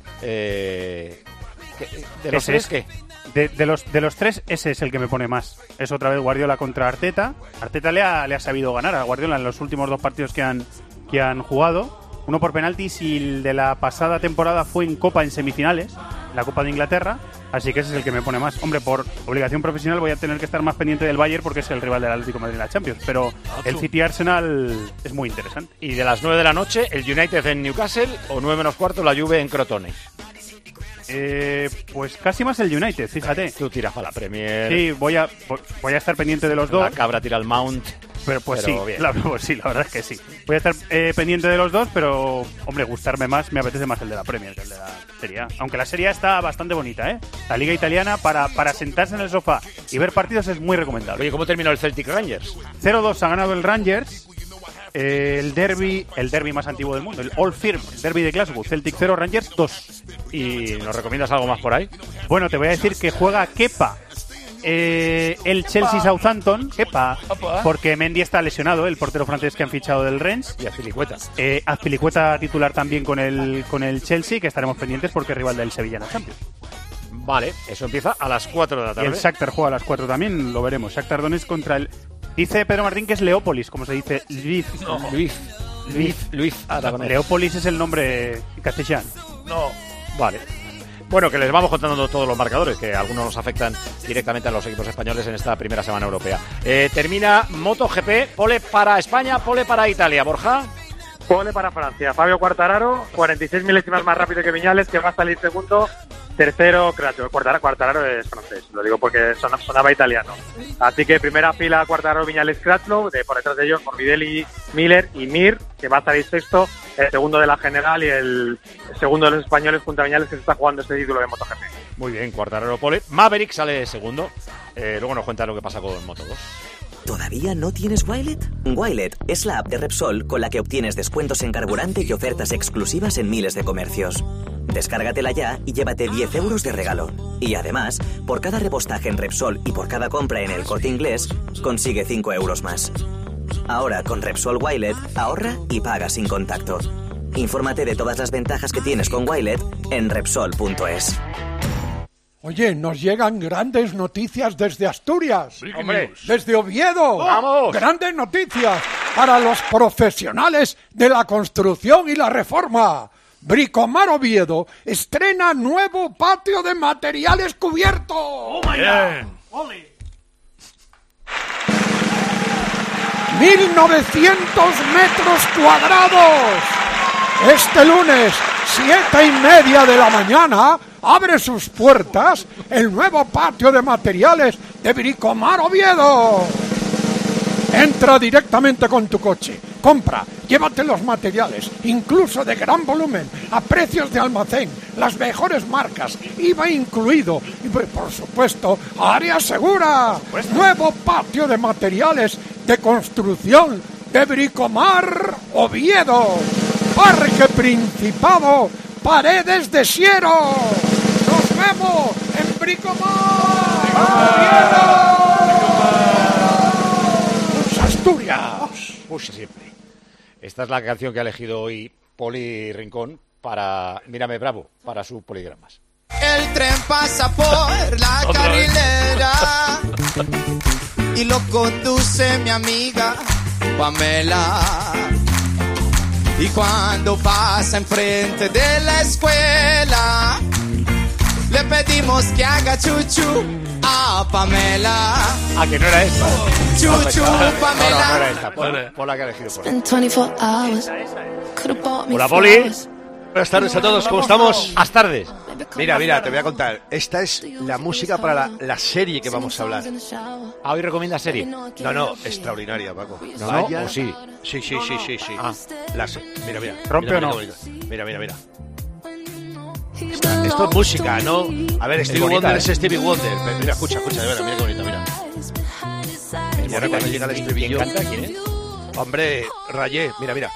Eh, ¿De los tres qué? De, de, los, de los tres, ese es el que me pone más. Es otra vez Guardiola contra Arteta. Arteta le ha, le ha sabido ganar a Guardiola en los últimos dos partidos que han, que han jugado. Uno por penaltis y el de la pasada temporada fue en Copa en semifinales, la Copa de Inglaterra. Así que ese es el que me pone más. Hombre, por obligación profesional voy a tener que estar más pendiente del Bayern porque es el rival del Atlético de Madrid en la Champions. Pero el City Arsenal es muy interesante. Y de las nueve de la noche, el United en Newcastle o nueve menos cuarto, la Juve en Crotone. Eh, pues casi más el United, fíjate. Tú tiras para la Premier. Sí, voy a, voy a estar pendiente de los dos. La cabra tira al Mount. Pero pues pero sí, la, pues sí, la verdad es que sí. Voy a estar eh, pendiente de los dos, pero, hombre, gustarme más, me apetece más el de la Premier que el de la Serie A. Aunque la Serie A está bastante bonita, ¿eh? La Liga Italiana, para, para sentarse en el sofá y ver partidos es muy recomendable. Oye, ¿cómo terminó el Celtic Rangers? cero dos ha ganado el Rangers. Eh, el derby, el derby más antiguo del mundo, el Old Firm, el derby de Glasgow, Celtic cero, Rangers dos. ¿Y nos recomiendas algo más por ahí? Bueno, te voy a decir que juega Kepa. Eh, el Chelsea Southampton, Kepa, porque Mendy está lesionado, el portero francés que han fichado del Rennes. Y Azpilicueta. Eh, Azpilicueta titular también con el, con el Chelsea, que estaremos pendientes porque es rival del Sevilla en la Champions. Vale, eso empieza a las cuatro de la tarde. Y el Shakhtar juega a las cuatro también, lo veremos. Shakhtar Donetsk contra el... Dice Pedro Martín que es Leópolis, como se dice Lviv. No. Lviv. Luis, Luis Aragonés. Leópolis es el nombre castellano. No. Vale. Bueno, que les vamos contando todos los marcadores, que algunos nos afectan directamente a los equipos españoles en esta primera semana europea. Eh, termina MotoGP, pole para España, pole para Italia. Borja. Pole para Francia. Fabio Quartararo, cuarenta y seis milésimas más rápido que Viñales, que va a salir segundo. Tercero, Crutchlow. Quartararo, Quartararo es francés, lo digo porque sonaba, sonaba italiano. Así que primera fila Quartararo, Viñales, Crutchlow, de por detrás de ellos Morbidelli, Miller y Mir, que va a salir sexto, el segundo de la general y el segundo de los españoles junto a Viñales, que se está jugando este título de MotoGP. Muy bien, Quartararo pole. Maverick sale segundo. Eh, luego nos cuenta lo que pasa con Moto dos. ¿Todavía no tienes Wilet? Wilet es la app de Repsol con la que obtienes descuentos en carburante y ofertas exclusivas en miles de comercios. Descárgatela ya y llévate diez euros de regalo. Y además, por cada repostaje en Repsol y por cada compra en El Corte Inglés, consigue cinco euros más. Ahora con Repsol Wilet, ahorra y paga sin contacto. Infórmate de todas las ventajas que tienes con Wilet en Repsol punto es. Oye, nos llegan grandes noticias desde Asturias. Hombre, desde Oviedo. ¡Vamos! Grandes noticias para los profesionales de la construcción y la reforma. Bricomar Oviedo estrena nuevo patio de materiales cubierto. ¡Oh, my God! mil novecientos metros cuadrados. Este lunes, siete y media de la mañana, abre sus puertas el nuevo patio de materiales de Bricomar Oviedo. Entra directamente con tu coche, compra, llévate los materiales, incluso de gran volumen, a precios de almacén, las mejores marcas, I V A incluido, y por supuesto, área segura. Nuevo patio de materiales de construcción de Bricomar Oviedo. Parque Principado, Paredes de Siero. ¡Nos vemos en Bricomar Oviedo! Asturias. Push siempre. Esta es la canción que ha elegido hoy Poli Rincón para Mírame Bravo, para sus poligramas. El tren pasa por la carrilera y lo conduce mi amiga Pamela. Y cuando pasa enfrente de la escuela, le pedimos que haga chuchu a Pamela. Ah, que no era esta. Chuchu, Pamela. No, no, no era esta. Por, por la que ha elegido Poli. Hola, Poli. Buenas tardes a todos, ¿cómo estamos? Buenas tardes. Mira, mira, te voy a contar. Esta es la música para la, la serie que vamos a hablar. ¿Ah, hoy recomienda serie? No, no, extraordinaria, Paco. ¿No, Vaya. no? ¿O sí? Sí, sí, sí, sí, sí. Ah. La se- Mira, mira. ¿Rompe mira, o no? mira, mira, mira, mira. Esta- esto es música, ¿no? A ver, Es Stevie bonita, Wonder ¿eh? es Stevie Wonder. Mira, escucha, escucha, de verdad, mira qué bonito, mira. Y ahora cuando llega el ¿Quién estribillo... canta? ¿Quién es? Hombre, Rayé, mira, mira.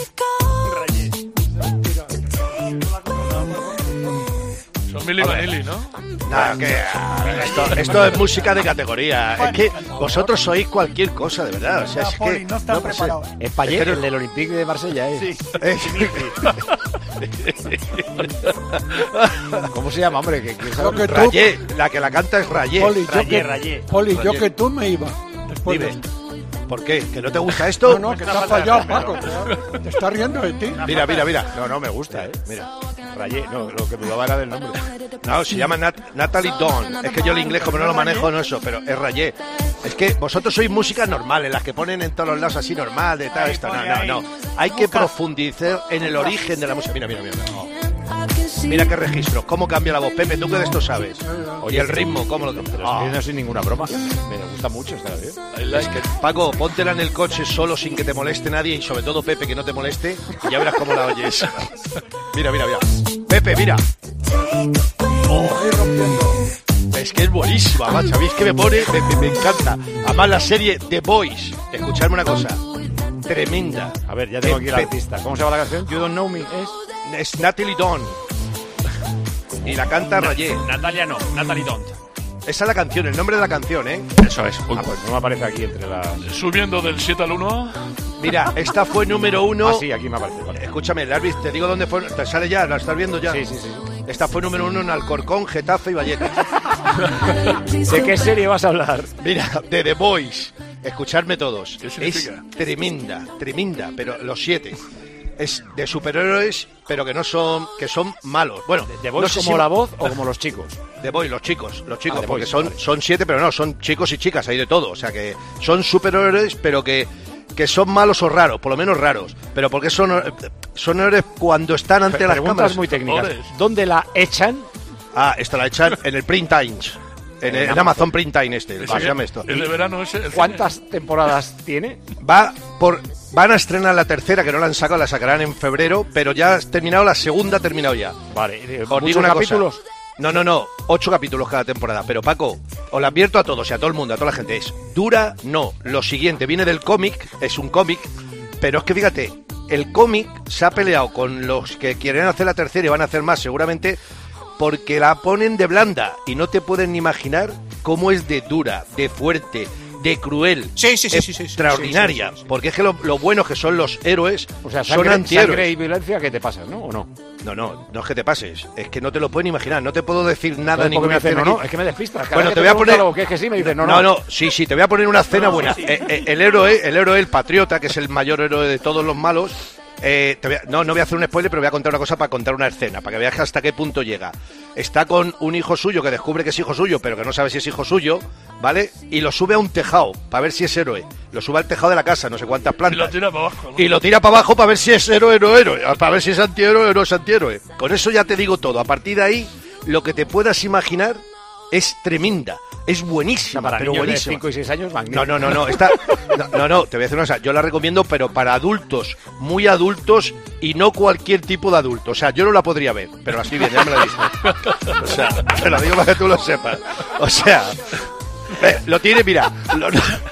Son Milli Vanilli, ¿no? Nada, que esto, esto es música de categoría. Es que vosotros sois cualquier cosa, de verdad. O sea, es que No están puede ser. preparados. Es Payet, Es que no- el del Olympique de Marsella, ¿eh? Sí. Eh, ¿Cómo se llama, hombre? ¿Qué, qué Yo que tú, Rayé, la que la canta es Rayé. Poli, yo Rayé, que, Rayé. Poli, yo Rayé. que tú me iba. Después de Dime, esto. ¿por qué? ¿Que no te gusta esto? No, no, que te has fallado, Paco. que Te estás riendo de ti. Mira, mira, mira. No, no, me gusta, ¿eh? Mira. Rayé, no, lo que dudaba era del nombre. No, se llama Nat- Natalie Dawn. Es que yo el inglés como no lo manejo, no eso, pero es Rayé. Es que vosotros sois músicas normales, las que ponen en todos los lados así normal, de tal, esto. No, no, no. Hay que profundizar en el origen de la música. Mira, mira, mira. Mira qué registro, cómo cambia la voz. Pepe, tú que de esto sabes. Oye, el ritmo, cómo lo cambia. Pero estoy diciendo sin ninguna broma. Me gusta mucho esta canción. Es que, Paco, póntela en el coche solo sin que te moleste nadie y sobre todo Pepe que no te moleste y ya verás cómo la oyes. Mira, mira, mira. Pepe, mira. Oh, es que es buenísima, macho. ¿Sabéis que me pone? Me, me- me encanta. Además la serie The Boys. Escuchadme una cosa. Tremenda. A ver, ya tengo aquí la Pe- artista. ¿Cómo se llama la canción? You Don't Know Me. ¿Es? Es Natalie Dawn. Y la canta Rayé. Natalia no, Natalie Don't. Esa es la canción, el nombre de la canción, ¿eh? Eso es. Ah, pues no me aparece aquí entre las... Subiendo del siete al uno. Mira, esta fue número uno. Ah, sí, aquí me aparece. Vale. Escúchame, Larvis, te digo dónde fue. Te sale ya, la estás viendo ya. Sí, sí, sí. Esta fue número uno en Alcorcón, Getafe y Valleta. ¿De qué serie vas a hablar? Mira, de The Boys. escuchadme todos. ¿Qué Es significa? tremenda, tremenda, pero los siete. Es de superhéroes, pero que no son, que son malos. Bueno, ¿The Boys no sé como si- la voz o como los chicos? The Boys, los chicos, los chicos, Ah, The porque Boys, son, vale. son siete, pero no, son chicos y chicas, hay de todo. O sea que son superhéroes, pero que, que son malos o raros, por lo menos raros. Pero porque son, son héroes cuando están ante Pre- las preguntas cámaras. muy técnicas. ¿Dónde la echan? Ah, esta la echan en el Print Times. En, el, en Amazon Print Time este, el, Ese se que- llama esto. el de verano ese. el ¿Cuántas temporadas tiene? Va por, van a estrenar la tercera, que no la han sacado, la sacarán en febrero, pero ya has terminado la segunda, ha terminado ya. Vale, eh, Os ¿muchos digo una capítulos? cosa. No, no, no, ocho capítulos cada temporada. Pero Paco, os lo advierto a todos y a todo el mundo, a toda la gente, es dura, no. Lo siguiente, viene del cómic, es un cómic, pero es que fíjate, el cómic se ha peleado con los que quieren hacer la tercera y van a hacer más seguramente, porque la ponen de blanda y no te pueden ni imaginar cómo es de dura, de fuerte, de cruel, Sí, sí, sí, sí, sí, sí, extraordinaria. sí, sí, sí. Porque es que lo, lo buenos que son los héroes O sea, son sangre, antihéroes. sangre y violencia, ¿qué te pasa, no? ¿O no? No, no, no es que te pases, es que no te lo pueden imaginar, no te puedo decir nada, Entonces, ¿por qué ninguna me dices, escena no, no? aquí. Es que me despistas. Cada Bueno, vez te que voy a pregunto poner algo que es que sí, me dices, no, no, no. no, sí, sí, te voy a poner una escena No, buena. sí. Eh, eh, el héroe, el héroe, el patriota, que es el mayor héroe de todos los malos. eh, te voy a- no, no voy a hacer un spoiler, pero voy a contar una cosa para contar una escena, para que veas hasta qué punto llega. Está con un hijo suyo que descubre que es hijo suyo, pero que no sabe si es hijo suyo, ¿vale? Y lo sube a un tejado para ver si es héroe. Lo sube al tejado de la casa, no sé cuántas Y plantas. lo tira para abajo. ¿no? Y lo tira para abajo para ver si es héroe o no héroe, para ver si es antihéroe o no es antihéroe. Con eso ya te digo todo. A partir de ahí, lo que te puedas imaginar es tremenda, es buenísima, Para pero niños de buenísima. cinco y seis años, No, magnífico. no, no, no, está, no, no, no, te voy a decir una cosa, yo la recomiendo, pero para adultos, muy adultos y no cualquier tipo de adulto. O sea, yo no la podría ver, pero así bien, ya me la he visto. O sea, te lo digo para que tú lo sepas. O sea, eh, lo tiene, mira, lo-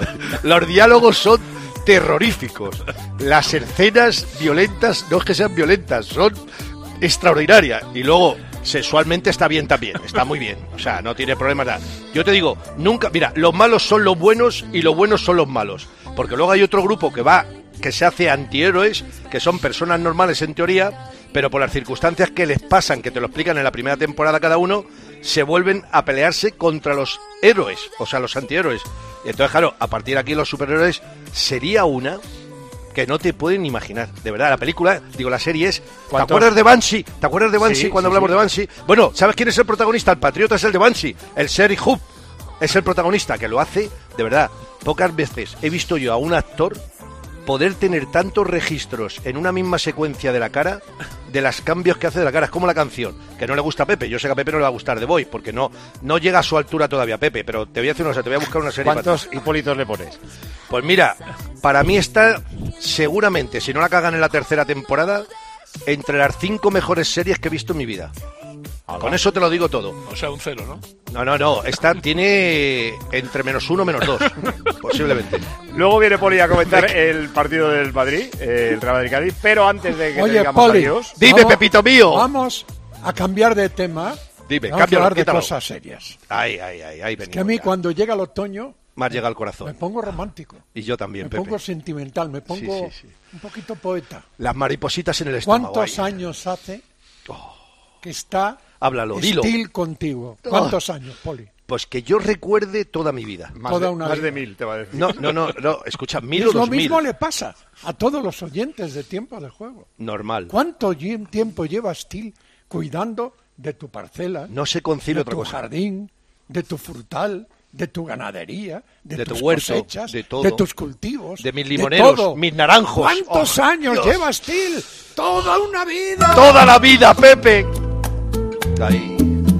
los diálogos son terroríficos. Las escenas violentas, no es que sean violentas, son extraordinarias. Y luego, sexualmente está bien también, está muy bien. O sea, no tiene problemas nada. Yo te digo, nunca, mira, los malos son los buenos y los buenos son los malos. Porque luego hay otro grupo que va, que se hace antihéroes, que son personas normales en teoría, pero por las circunstancias que les pasan, que te lo explican en la primera temporada cada uno, se vuelven a pelearse contra los héroes, o sea, los antihéroes. Y entonces, claro, a partir de aquí los superhéroes sería una que no te pueden imaginar. De verdad, la película, digo, la serie es... ¿Te ¿Cuántos? acuerdas de Banshee? ¿Te acuerdas de Banshee Sí, cuando sí, hablamos sí. de Banshee? Bueno, ¿sabes quién es el protagonista? El patriota es el de Banshee. El Sheriff Hoop es el protagonista, que lo hace, de verdad, pocas veces he visto yo a un actor poder tener tantos registros en una misma secuencia de la cara, de los cambios que hace de la cara. Es como la canción, que no le gusta a Pepe. Yo sé que a Pepe no le va a gustar The Voice, porque no, no llega a su altura todavía Pepe, pero te voy a hacer una cosa, te voy a buscar una serie. ¿Cuántos para ti. Hipólitos le pones? Pues mira, para mí está seguramente, si no la cagan en la tercera temporada, entre las cinco mejores series que he visto en mi vida. Con eso te lo digo todo. O sea, un cero, ¿no? No, no, no. Esta tiene entre menos uno, menos dos, posiblemente. Luego viene Poli a comentar el partido del Madrid, eh, el Real Madrid-Cádiz, pero antes de que Oye, digamos Poli, adiós... Dime, vamos- Pepito mío. Vamos a cambiar de tema. Dime, vamos a cámbialo, hablar de quítalo. cosas serias. Ay, ay, ay, ay, Que a mí cuando llega el otoño Más llega al me corazón. pongo romántico, Y yo también, me Pepe. pongo sentimental, me pongo Sí, sí, sí. un poquito poeta. Las maripositas en el estómago. ¿Cuántos ay. años hace que está Háblalo, dilo. Steel contigo? ¿Cuántos años, Poli? Pues que yo recuerde toda mi vida. Más, Toda de, una más vida. de mil, te va a decir. No, no, no, no, escucha, Y mil es o lo dos mil. mismo le pasa a todos los oyentes de Tiempo de Juego. Normal. ¿Cuánto ye- tiempo lleva Steel cuidando de tu parcela, No se concibe de otra tu cosa. jardín, de tu frutal, de tu ganadería, de, De tu tus huerto, cosechas, de todo. tus cultivos, De mis limoneros, todo? mis naranjos. ¿Cuántos Oh, años Dios. lleva Steel? Toda una vida. Toda la vida, Pepe. Ahí.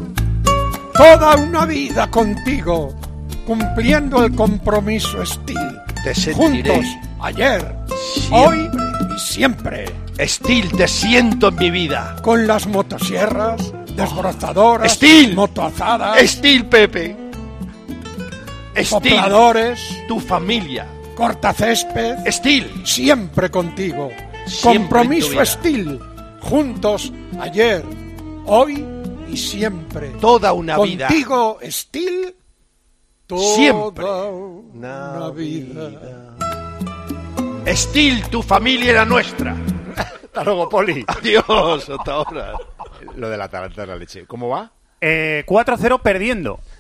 Toda una vida contigo, cumpliendo el compromiso Steel. Te sentiré. Juntos, ayer, Siempre. hoy y siempre. Steel, te siento en mi vida. Con las motosierras, desbrozadoras, Steel. motoazadas, Steel, Pepe. Steel, sopladores, tu familia. cortacésped, Steel. siempre contigo. Siempre en tu Compromiso vida. Steel. Juntos, ayer, hoy y siempre. Toda una vida. Contigo, Steel, toda Siempre. una vida. Steel, tu familia era nuestra. Hasta luego, Poli. Adiós, hasta ahora. Lo de la Atalanta es la leche. ¿Cómo va? Eh, cuatro cero perdiendo.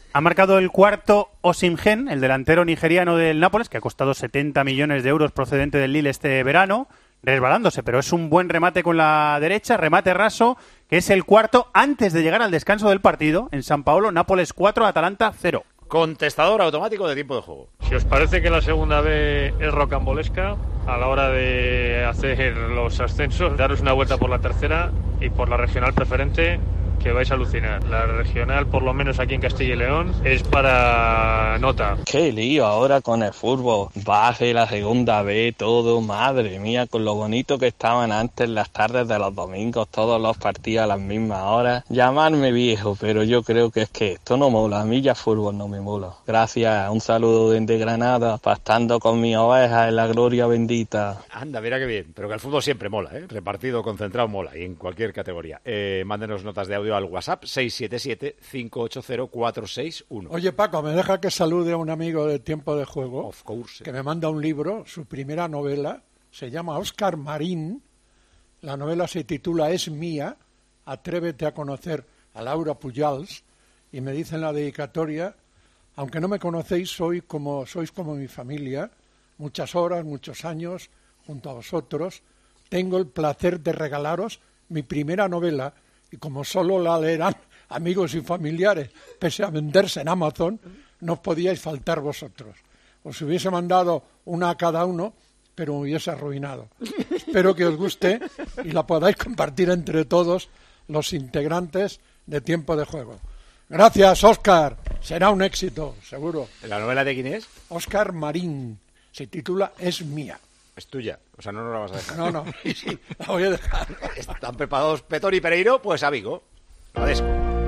Ha marcado el cuarto Osimhen, el delantero nigeriano del Nápoles, que ha costado setenta millones de euros procedente del Lille este verano, resbalándose, pero es un buen remate con la derecha, remate raso, que es el cuarto antes de llegar al descanso del partido. En San Paolo, Nápoles cuatro, Atalanta cero. Contestador automático de tiempo de juego. Si os parece que la segunda B es rocambolesca, a la hora de hacer los ascensos, daros una vuelta por la tercera y por la regional preferente, que vais a alucinar. La regional, por lo menos aquí en Castilla y León, es para nota. Qué lío ahora con el fútbol. Baje la segunda B, todo, madre mía, con lo bonito que estaban antes las tardes de los domingos, todos los partidos a las mismas horas. Llamarme viejo, pero yo creo que es que esto no mola. A mí ya fútbol no me mola. Gracias, un saludo desde Granada, pastando con mis ovejas en la gloria bendita. Anda, mira qué bien. Pero que el fútbol siempre mola, ¿eh? Repartido, concentrado, mola. Y en cualquier categoría. Eh, mándenos notas de audio al WhatsApp seis siete siete, cinco ocho cero, cuatro seis uno. Oye, Paco, ¿me deja que salude a un amigo de Tiempo de Juego? Of course. Que me manda un libro, su primera novela, se llama Óscar Marín. La novela se titula Es mía, atrévete a conocer a Laura Pujals. Y me dice en la dedicatoria, aunque no me conocéis, soy como, sois como mi familia, muchas horas, muchos años, junto a vosotros. Tengo el placer de regalaros mi primera novela, y como solo la leerán amigos y familiares, pese a venderse en Amazon, no os podíais faltar vosotros. Os hubiese mandado una a cada uno, pero me hubiese arruinado. Espero que os guste y la podáis compartir entre todos los integrantes de Tiempo de Juego. Gracias, Óscar. Será un éxito, seguro. ¿La novela de quién es? Óscar Marín. Se titula Es mía. Es tuya, o sea, no nos la vas a dejar. No, no, sí, sí, la voy a dejar. ¿Están preparados Petón y Pereiro? Pues a Vigo. Radesco.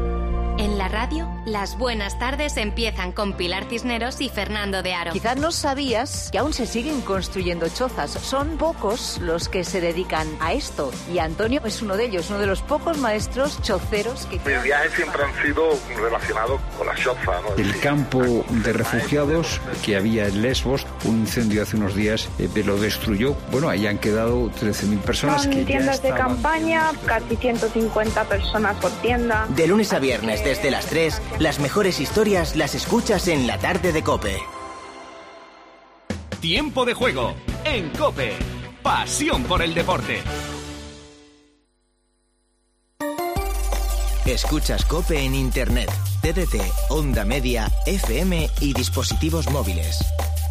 En la radio, las buenas tardes empiezan con Pilar Cisneros y Fernando de Aro. Quizás no sabías que aún se siguen construyendo chozas. Son pocos los que se dedican a esto. Y Antonio es uno de ellos, uno de los pocos maestros choceros que... Mis viajes siempre han sido relacionados con la choza, ¿no? El campo de refugiados que había en Lesbos, un incendio hace unos días eh, lo destruyó. Bueno, ahí han quedado trece mil personas. Son que tiendas ya de campaña, casi ciento cincuenta personas por tienda. De lunes a viernes, desde las tres, las mejores historias las escuchas en la tarde de COPE. Tiempo de Juego en COPE. Pasión por el deporte. Escuchas COPE en Internet, T D T, Onda Media, F M y dispositivos móviles.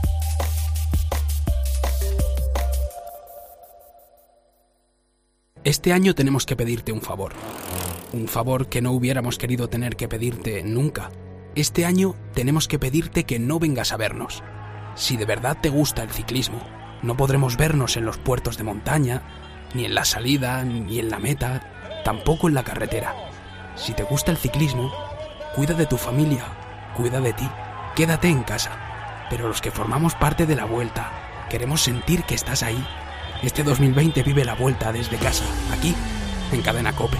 Este año tenemos que pedirte un favor. Un favor que no hubiéramos querido tener que pedirte nunca. Este año tenemos que pedirte que no vengas a vernos. Si de verdad te gusta el ciclismo, no podremos vernos en los puertos de montaña, ni en la salida, ni en la meta, tampoco en la carretera. Si te gusta el ciclismo, cuida de tu familia, cuida de ti, quédate en casa. Pero los que formamos parte de la Vuelta, queremos sentir que estás ahí. Este dos mil veinte vive la Vuelta desde casa, aquí, en Cadena COPE.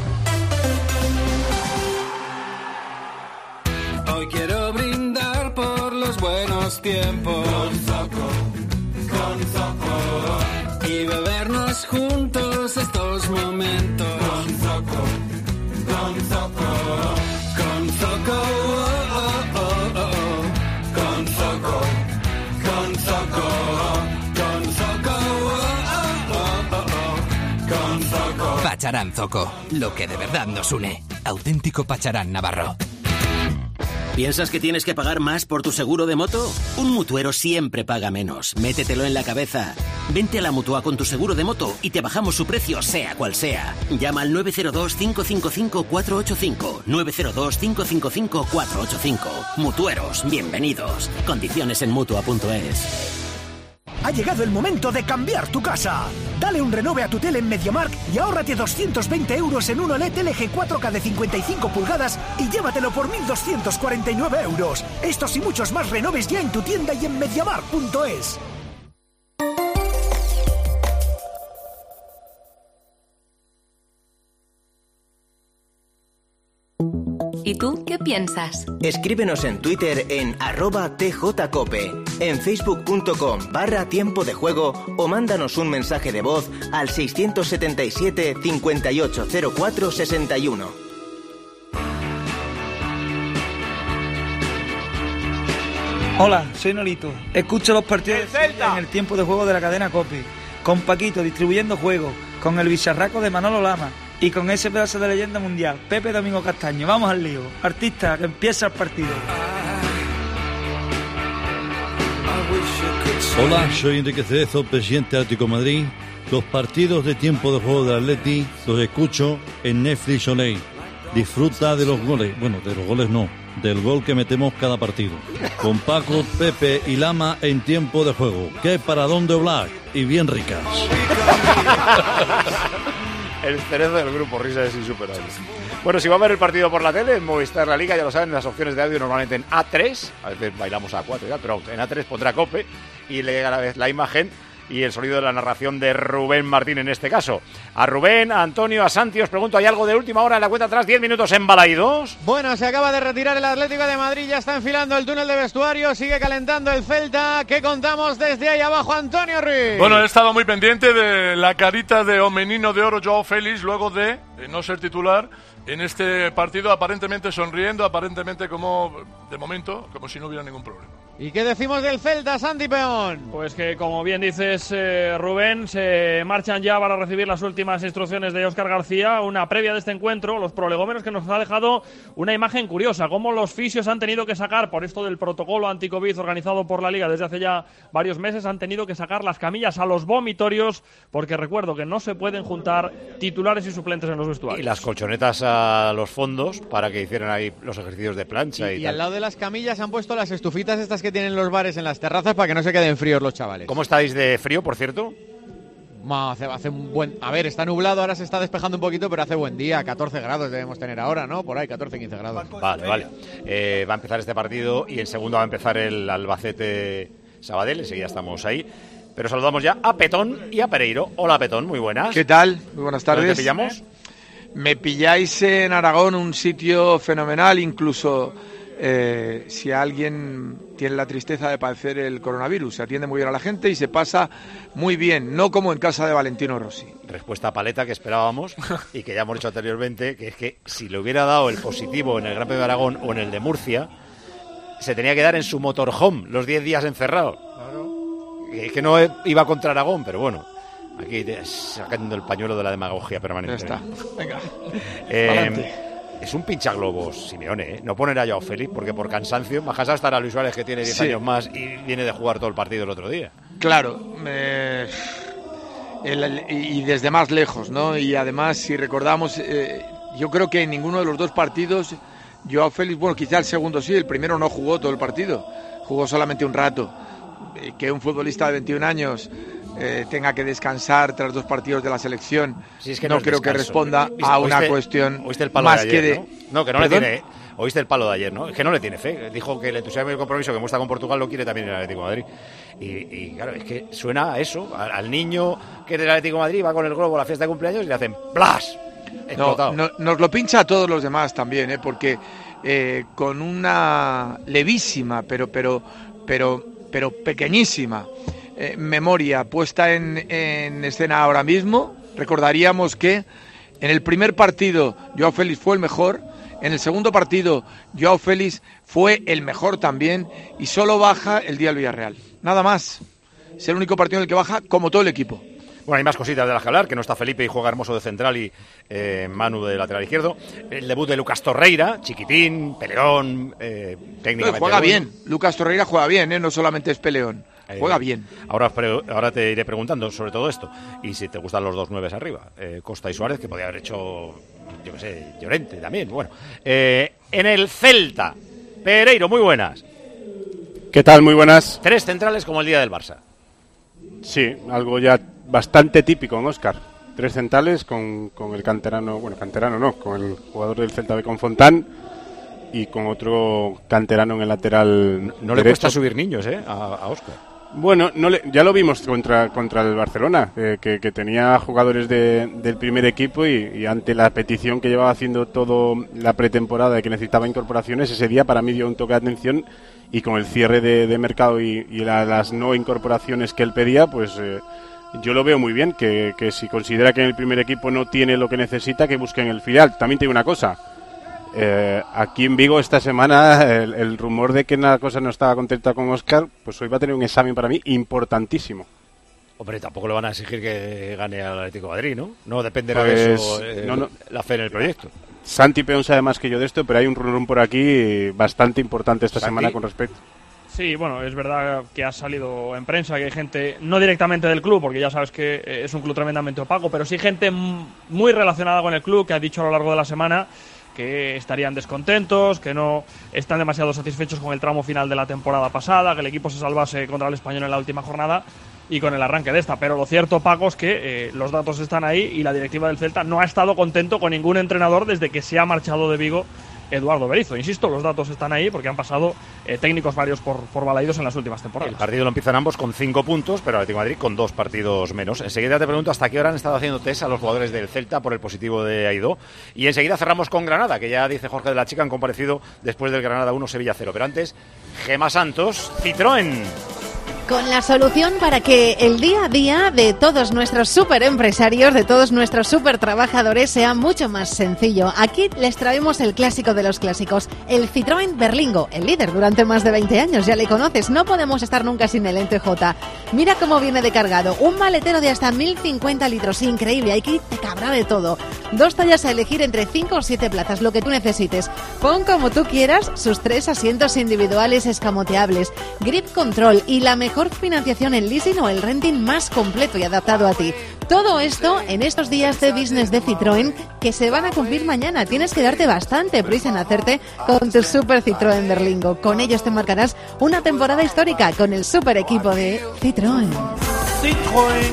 Hoy quiero brindar por los buenos tiempos con Zoco, con Zoco, y bebernos juntos estos momentos con Zoco, con Zoco, con Zoco, oh, oh, oh, oh, oh. Con Zoco, con Zoco, con Zoco, oh, oh, oh, oh. Con Zoco. Pacharán Zoco, lo que de verdad nos une. Auténtico Pacharán Navarro. ¿Piensas que tienes que pagar más por tu seguro de moto? Un mutuero siempre paga menos. Métetelo en la cabeza. Vente a la Mutua con tu seguro de moto y te bajamos su precio, sea cual sea. Llama al nueve cero dos, cinco cinco cinco, cuatro ocho cinco. nueve cero dos, cinco cinco cinco, cuatro ocho cinco. Mutueros, bienvenidos. Condiciones en Mutua punto es. Ha llegado el momento de cambiar tu casa. Dale un renove a tu tele en MediaMarkt y ahórrate doscientos veinte euros en un O L E D L G cuatro K de cincuenta y cinco pulgadas y llévatelo por mil doscientos cuarenta y nueve euros. Estos y muchos más renoves ya en tu tienda y en MediaMarkt punto es. ¿Y tú qué piensas? Escríbenos en Twitter en arroba tjcope, en facebook punto com barra tiempo de juego o mándanos un mensaje de voz al seiscientos setenta y siete, cincuenta y ocho cero cuatro, sesenta y uno. Hola, soy Nolito. Escucho los partidos en el tiempo de juego de la cadena COPE. Con Paquito distribuyendo juegos, con el bicharraco de Manolo Lama y con ese pedazo de leyenda mundial, Pepe Domingo Castaño. Vamos al lío. Artista, que empieza el partido. Hola, soy Enrique Cerezo, presidente de Atlético de Madrid. Los partidos de tiempo de juego del Atleti los escucho en Netflix Olay. Disfruta de los goles. Bueno, de los goles no, del gol que metemos cada partido. Con Paco, Pepe y Lama en tiempo de juego. ¡Qué paradón de Oblak! Y bien ricas. El Cerezo del grupo Risa es insuperable. Bueno, si va a ver el partido por la tele, en Movistar La Liga, ya lo saben, las opciones de audio normalmente en A tres, a veces bailamos a cuatro, pero en A tres pondrá COPE y le llega a la vez la imagen y el sonido de la narración de Rubén Martín en este caso. A Rubén, a Antonio, a Santi, os pregunto, ¿hay algo de última hora en la cuenta atrás? diez minutos en Balaídos. Bueno, se acaba de retirar el Atlético de Madrid, ya está enfilando el túnel de vestuario, sigue calentando el Celta. ¿Qué contamos desde ahí abajo, Antonio Ruiz? Bueno, he estado muy pendiente de la carita de Omenino de Oro, Joao Félix, luego de no ser titular en este partido, aparentemente sonriendo, aparentemente como, de momento, como si no hubiera ningún problema. ¿Y qué decimos del Celta, Santi Peón? Pues que, como bien dices, eh, Rubén, se marchan ya para recibir las últimas instrucciones de Óscar García. Una previa de este encuentro, los prolegómenos, que nos ha dejado una imagen curiosa, cómo los fisios han tenido que sacar, por esto del protocolo anti-COVID organizado por la Liga desde hace ya varios meses, han tenido que sacar las camillas a los vomitorios, porque recuerdo que no se pueden juntar titulares y suplentes en los vestuarios. Y las colchonetas a los fondos para que hicieran ahí los ejercicios de plancha y, y, y y tal. al lado de las camillas han puesto las estufitas estas que tienen los bares en las terrazas para que no se queden fríos los chavales. ¿Cómo estáis de frío, por cierto? Ma, hace, hace un buen... A ver, está nublado, ahora se está despejando un poquito, pero hace buen día. catorce grados debemos tener ahora, ¿no? Por ahí, catorce, quince grados. Vale, vale. Eh, va a empezar este partido y en segundo va a empezar el Albacete Sabadell. Enseguida estamos ahí. Pero saludamos ya a Petón y a Pereiro. Hola, Petón, muy buenas. ¿Qué tal? Muy buenas tardes. ¿Dónde te pillamos? Me pilláis en Aragón, un sitio fenomenal, incluso eh, si alguien tiene la tristeza de padecer el coronavirus. Se atiende muy bien a la gente y se pasa muy bien, no como en casa de Valentino Rossi. Respuesta paleta que esperábamos y que ya hemos dicho anteriormente, que es que si le hubiera dado el positivo en el Gran Premio de Aragón o en el de Murcia, se tenía que dar en su motorhome los diez días encerrado. Claro. Que, que no iba contra Aragón, pero bueno. Aquí sacando el pañuelo de la demagogia permanente. Ya está. Venga. Eh, es un pinchaglobos, Simeone, ¿eh? No poner a Joao Félix porque por cansancio, más cansado estará Luis Suárez, que tiene diez sí. años más y viene de jugar todo el partido el otro día. Claro. Eh, el, el, y desde más lejos, ¿no? Y además, si recordamos, eh, yo creo que en ninguno de los dos partidos Joao Félix, bueno, quizá el segundo sí, el primero no jugó todo el partido, jugó solamente un rato. Eh, que un futbolista de veintiún años Eh, tenga que descansar tras dos partidos de la selección, sí, es que no, no creo descanso. que responda ¿Viste, a una oíste, cuestión oíste el palo más de ayer, que de... ¿no? No, que no ¿Perdón? le tiene... Oíste el palo de ayer, ¿no? Es que no le tiene fe. Dijo que el entusiasmo y el compromiso que muestra con Portugal lo quiere también el Atlético de Madrid. Y, y claro, es que suena a eso, al, al niño que es del Atlético de Madrid va con el globo a la fiesta de cumpleaños y le hacen ¡plas! No, no, nos lo pincha a todos los demás también, ¿eh? Porque eh, con una levísima, pero, pero, pero, pero pequeñísima Eh, memoria puesta en, en escena ahora mismo, recordaríamos que en el primer partido Joao Félix fue el mejor, en el segundo partido Joao Félix fue el mejor también y solo baja el día del Villarreal, nada más. Es el único partido en el que baja, como todo el equipo. Bueno, hay más cositas de las que hablar, que no está Felipe y juega Hermoso de central y eh, Manu de lateral izquierdo. El debut de Lucas Torreira, chiquitín, peleón, eh, técnicamente. No, juega bien, Lucas Torreira juega bien, ¿eh? No solamente es peleón. Juega bien. Ahora, ahora te iré preguntando sobre todo esto. Y si te gustan los dos nueves arriba. Eh, Costa y Suárez, que podía haber hecho, yo qué sé, Llorente también. Bueno, eh, en el Celta, Pereiro, muy buenas. ¿Qué tal? Muy buenas. Tres centrales como el día del Barça. Sí, algo ya bastante típico en Óscar. Tres centrales con, con el canterano, bueno, canterano no, con el jugador del Celta de Confontán y con otro canterano en el lateral No, no le cuesta subir niños, ¿eh? A, a Óscar. Bueno, no le, ya lo vimos contra contra el Barcelona, eh, que, que tenía jugadores de, del primer equipo y, y ante la petición que llevaba haciendo todo la pretemporada de que necesitaba incorporaciones, ese día para mí dio un toque de atención y con el cierre de, de mercado y, y la, las no incorporaciones que él pedía, pues eh, yo lo veo muy bien, que, que si considera que en el primer equipo no tiene lo que necesita, que busque en el filial. También te digo una cosa, Eh, aquí en Vigo esta semana el, el rumor de que una cosa no estaba contenta con Óscar, pues hoy va a tener un examen para mí importantísimo. Hombre, tampoco le van a exigir que gane al Atlético de Madrid, ¿no? No dependerá Pues, de eso eh, no, no. la fe en el proyecto. Santi Peón sabe más que yo de esto, pero hay un rumor por aquí bastante importante esta ¿Santi? semana con respecto. Sí, bueno, es verdad que ha salido en prensa que hay gente, no directamente del club, porque ya sabes que es un club tremendamente opaco, pero sí gente muy relacionada con el club que ha dicho a lo largo de la semana que estarían descontentos, que no están demasiado satisfechos con el tramo final de la temporada pasada, que el equipo se salvase contra el Español en la última jornada y con el arranque de esta. Pero lo cierto, Paco, es que eh, los datos están ahí y la directiva del Celta no ha estado contento con ningún entrenador desde que se ha marchado de Vigo Eduardo Berizzo. Insisto, los datos están ahí porque han pasado eh, técnicos varios por, por Balaidos en las últimas temporadas. El partido lo empiezan ambos con cinco puntos, pero el Atlético de Madrid con dos partidos menos. Enseguida te pregunto hasta qué hora han estado haciendo test a los jugadores del Celta por el positivo de Aidó. Y enseguida cerramos con Granada, que ya dice Jorge de la Chica, han comparecido después del Granada uno Sevilla cero. Pero antes, Gemma Santos, Citroën. Con la solución para que el día a día de todos nuestros super empresarios, de todos nuestros super trabajadores sea mucho más sencillo. Aquí les traemos el clásico de los clásicos, el Citroën Berlingo, el líder durante más de veinte años, ya le conoces, no podemos estar nunca sin el N T J. Mira cómo viene de cargado, un maletero de hasta mil cincuenta litros, increíble, aquí te cabrá de todo. Dos tallas a elegir entre cinco o siete plazas, lo que tú necesites. Pon como tú quieras sus tres asientos individuales escamoteables, grip control y la mejor financiación en leasing o el renting más completo y adaptado a ti. Todo esto en estos días de business de Citroën que se van a cumplir mañana. Tienes que darte bastante prisa en hacerte con tu Super Citroën Berlingo. Con ellos te marcarás una temporada histórica con el super equipo de Citroën. Citroën.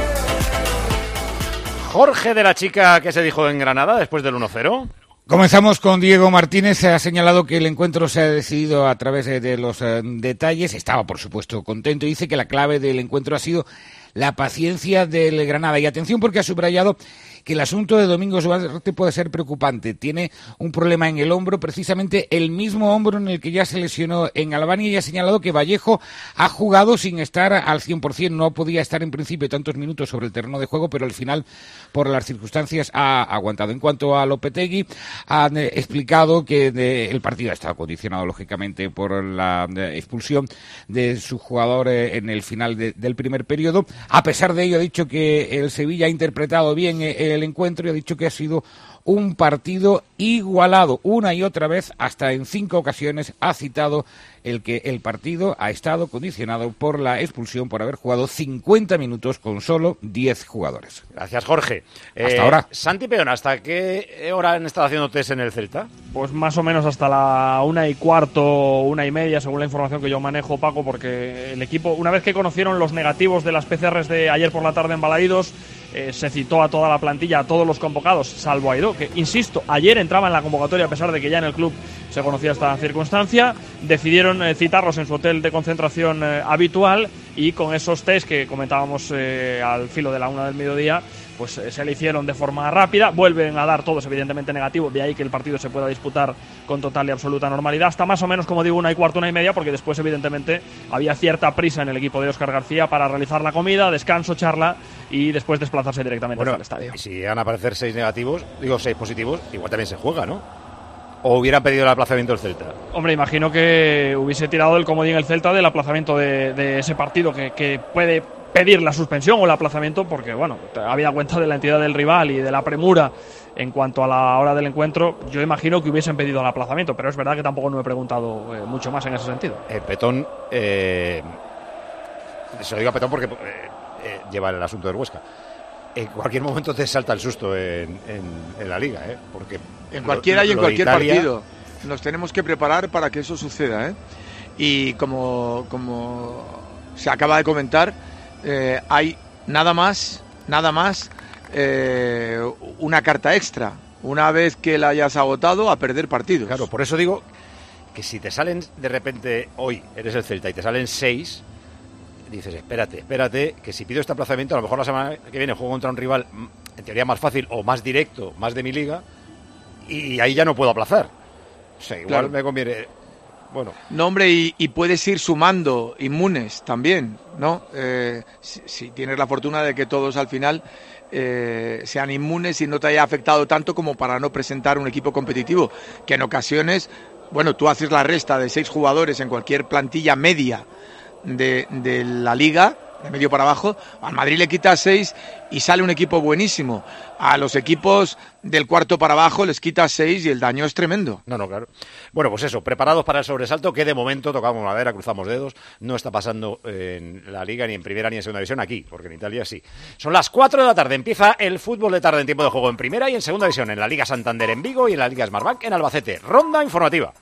Jorge de la Chica, ¿qué se dijo en Granada después del uno cero? Comenzamos con Diego Martínez. Se ha señalado que el encuentro se ha decidido a través de los eh, detalles. Estaba, por supuesto, contento. Dice que la clave del encuentro ha sido la paciencia del Granada. Y atención, porque ha subrayado que el asunto de Domingos Duarte puede ser preocupante. Tiene un problema en el hombro, precisamente el mismo hombro en el que ya se lesionó en Albania, y ha señalado que Vallejo ha jugado sin estar al cien por ciento. No podía estar en principio tantos minutos sobre el terreno de juego, pero al final, por las circunstancias, ha aguantado. En cuanto a Lopetegui, han eh, explicado que de, el partido ha estado condicionado, lógicamente, por la de, expulsión de su jugador eh, en el final de, del primer periodo. A pesar de ello, ha dicho que el Sevilla ha interpretado bien eh, el encuentro y ha dicho que ha sido un partido igualado una y otra vez, hasta en cinco ocasiones ha citado el que el partido ha estado condicionado por la expulsión por haber jugado cincuenta minutos con solo diez jugadores. Gracias, Jorge. Hasta eh, ahora. Santi Peón, ¿hasta qué hora han estado haciendo test en el Celta? Pues más o menos hasta la una y cuarto, una y media, según la información que yo manejo, Paco, porque el equipo, una vez que conocieron los negativos de las P C Rs de ayer por la tarde en Balaídos, eh, se citó a toda la plantilla, a todos los convocados, salvo a Aidó, que, insisto, ayer entraba en la convocatoria a pesar de que ya en el club se conocía esta circunstancia. Decidieron eh, citarlos en su hotel de concentración eh, habitual, y con esos test que comentábamos eh, al filo de la una del mediodía, pues eh, se le hicieron de forma rápida. Vuelven a dar todos evidentemente negativos, de ahí que el partido se pueda disputar con total y absoluta normalidad, hasta más o menos, como digo, una y cuarto, una y media, porque después evidentemente había cierta prisa en el equipo de Óscar García para realizar la comida, descanso, charla y después desplazarse directamente bueno, hasta el estadio. Si llegan a aparecer seis negativos, digo seis positivos, igual también se juega, ¿no? ¿O hubieran pedido el aplazamiento del Celta? Hombre, imagino que hubiese tirado el comodín el Celta del aplazamiento de, de ese partido, que, que puede pedir la suspensión o el aplazamiento, porque bueno, habida cuenta de la entidad del rival y de la premura en cuanto a la hora del encuentro. Yo imagino que hubiesen pedido el aplazamiento, pero es verdad que tampoco no he preguntado eh, mucho más en ese sentido. Eh, Petón, eh, se lo digo a Petón porque eh, eh, lleva el asunto del Huesca. En cualquier momento te salta el susto en, en, en la liga, ¿eh? Porque en cualquiera lo, y en cualquier Italia... partido. Nos tenemos que preparar para que eso suceda, ¿eh? Y como, como se acaba de comentar, eh, hay nada más, nada más, eh, una carta extra. Una vez que la hayas agotado, a perder partidos. Claro, por eso digo que si te salen de repente, hoy eres el Celta y te salen seis, dices, espérate, espérate, que si pido este aplazamiento, a lo mejor la semana que viene juego contra un rival en teoría más fácil o más directo, más de mi liga, y ahí ya no puedo aplazar. O sea, igual claro. me conviene... Bueno. No, hombre, y, y puedes ir sumando inmunes también, ¿no? Eh, si, si tienes la fortuna de que todos al final eh, sean inmunes y no te haya afectado tanto como para no presentar un equipo competitivo, que en ocasiones, bueno, tú haces la resta de seis jugadores en cualquier plantilla media de, de la liga, de medio para abajo, al Madrid le quita seis y sale un equipo buenísimo. A los equipos del cuarto para abajo les quita seis y el daño es tremendo. No, no, claro. Bueno, pues eso, preparados para el sobresalto, que de momento tocamos madera, cruzamos dedos, no está pasando en la Liga, ni en Primera, ni en Segunda División aquí, porque en Italia sí. Son las cuatro de la tarde, empieza el fútbol de tarde en tiempo de juego en Primera y en Segunda División, en la Liga Santander en Vigo y en la Liga Smartbank en Albacete. Ronda informativa.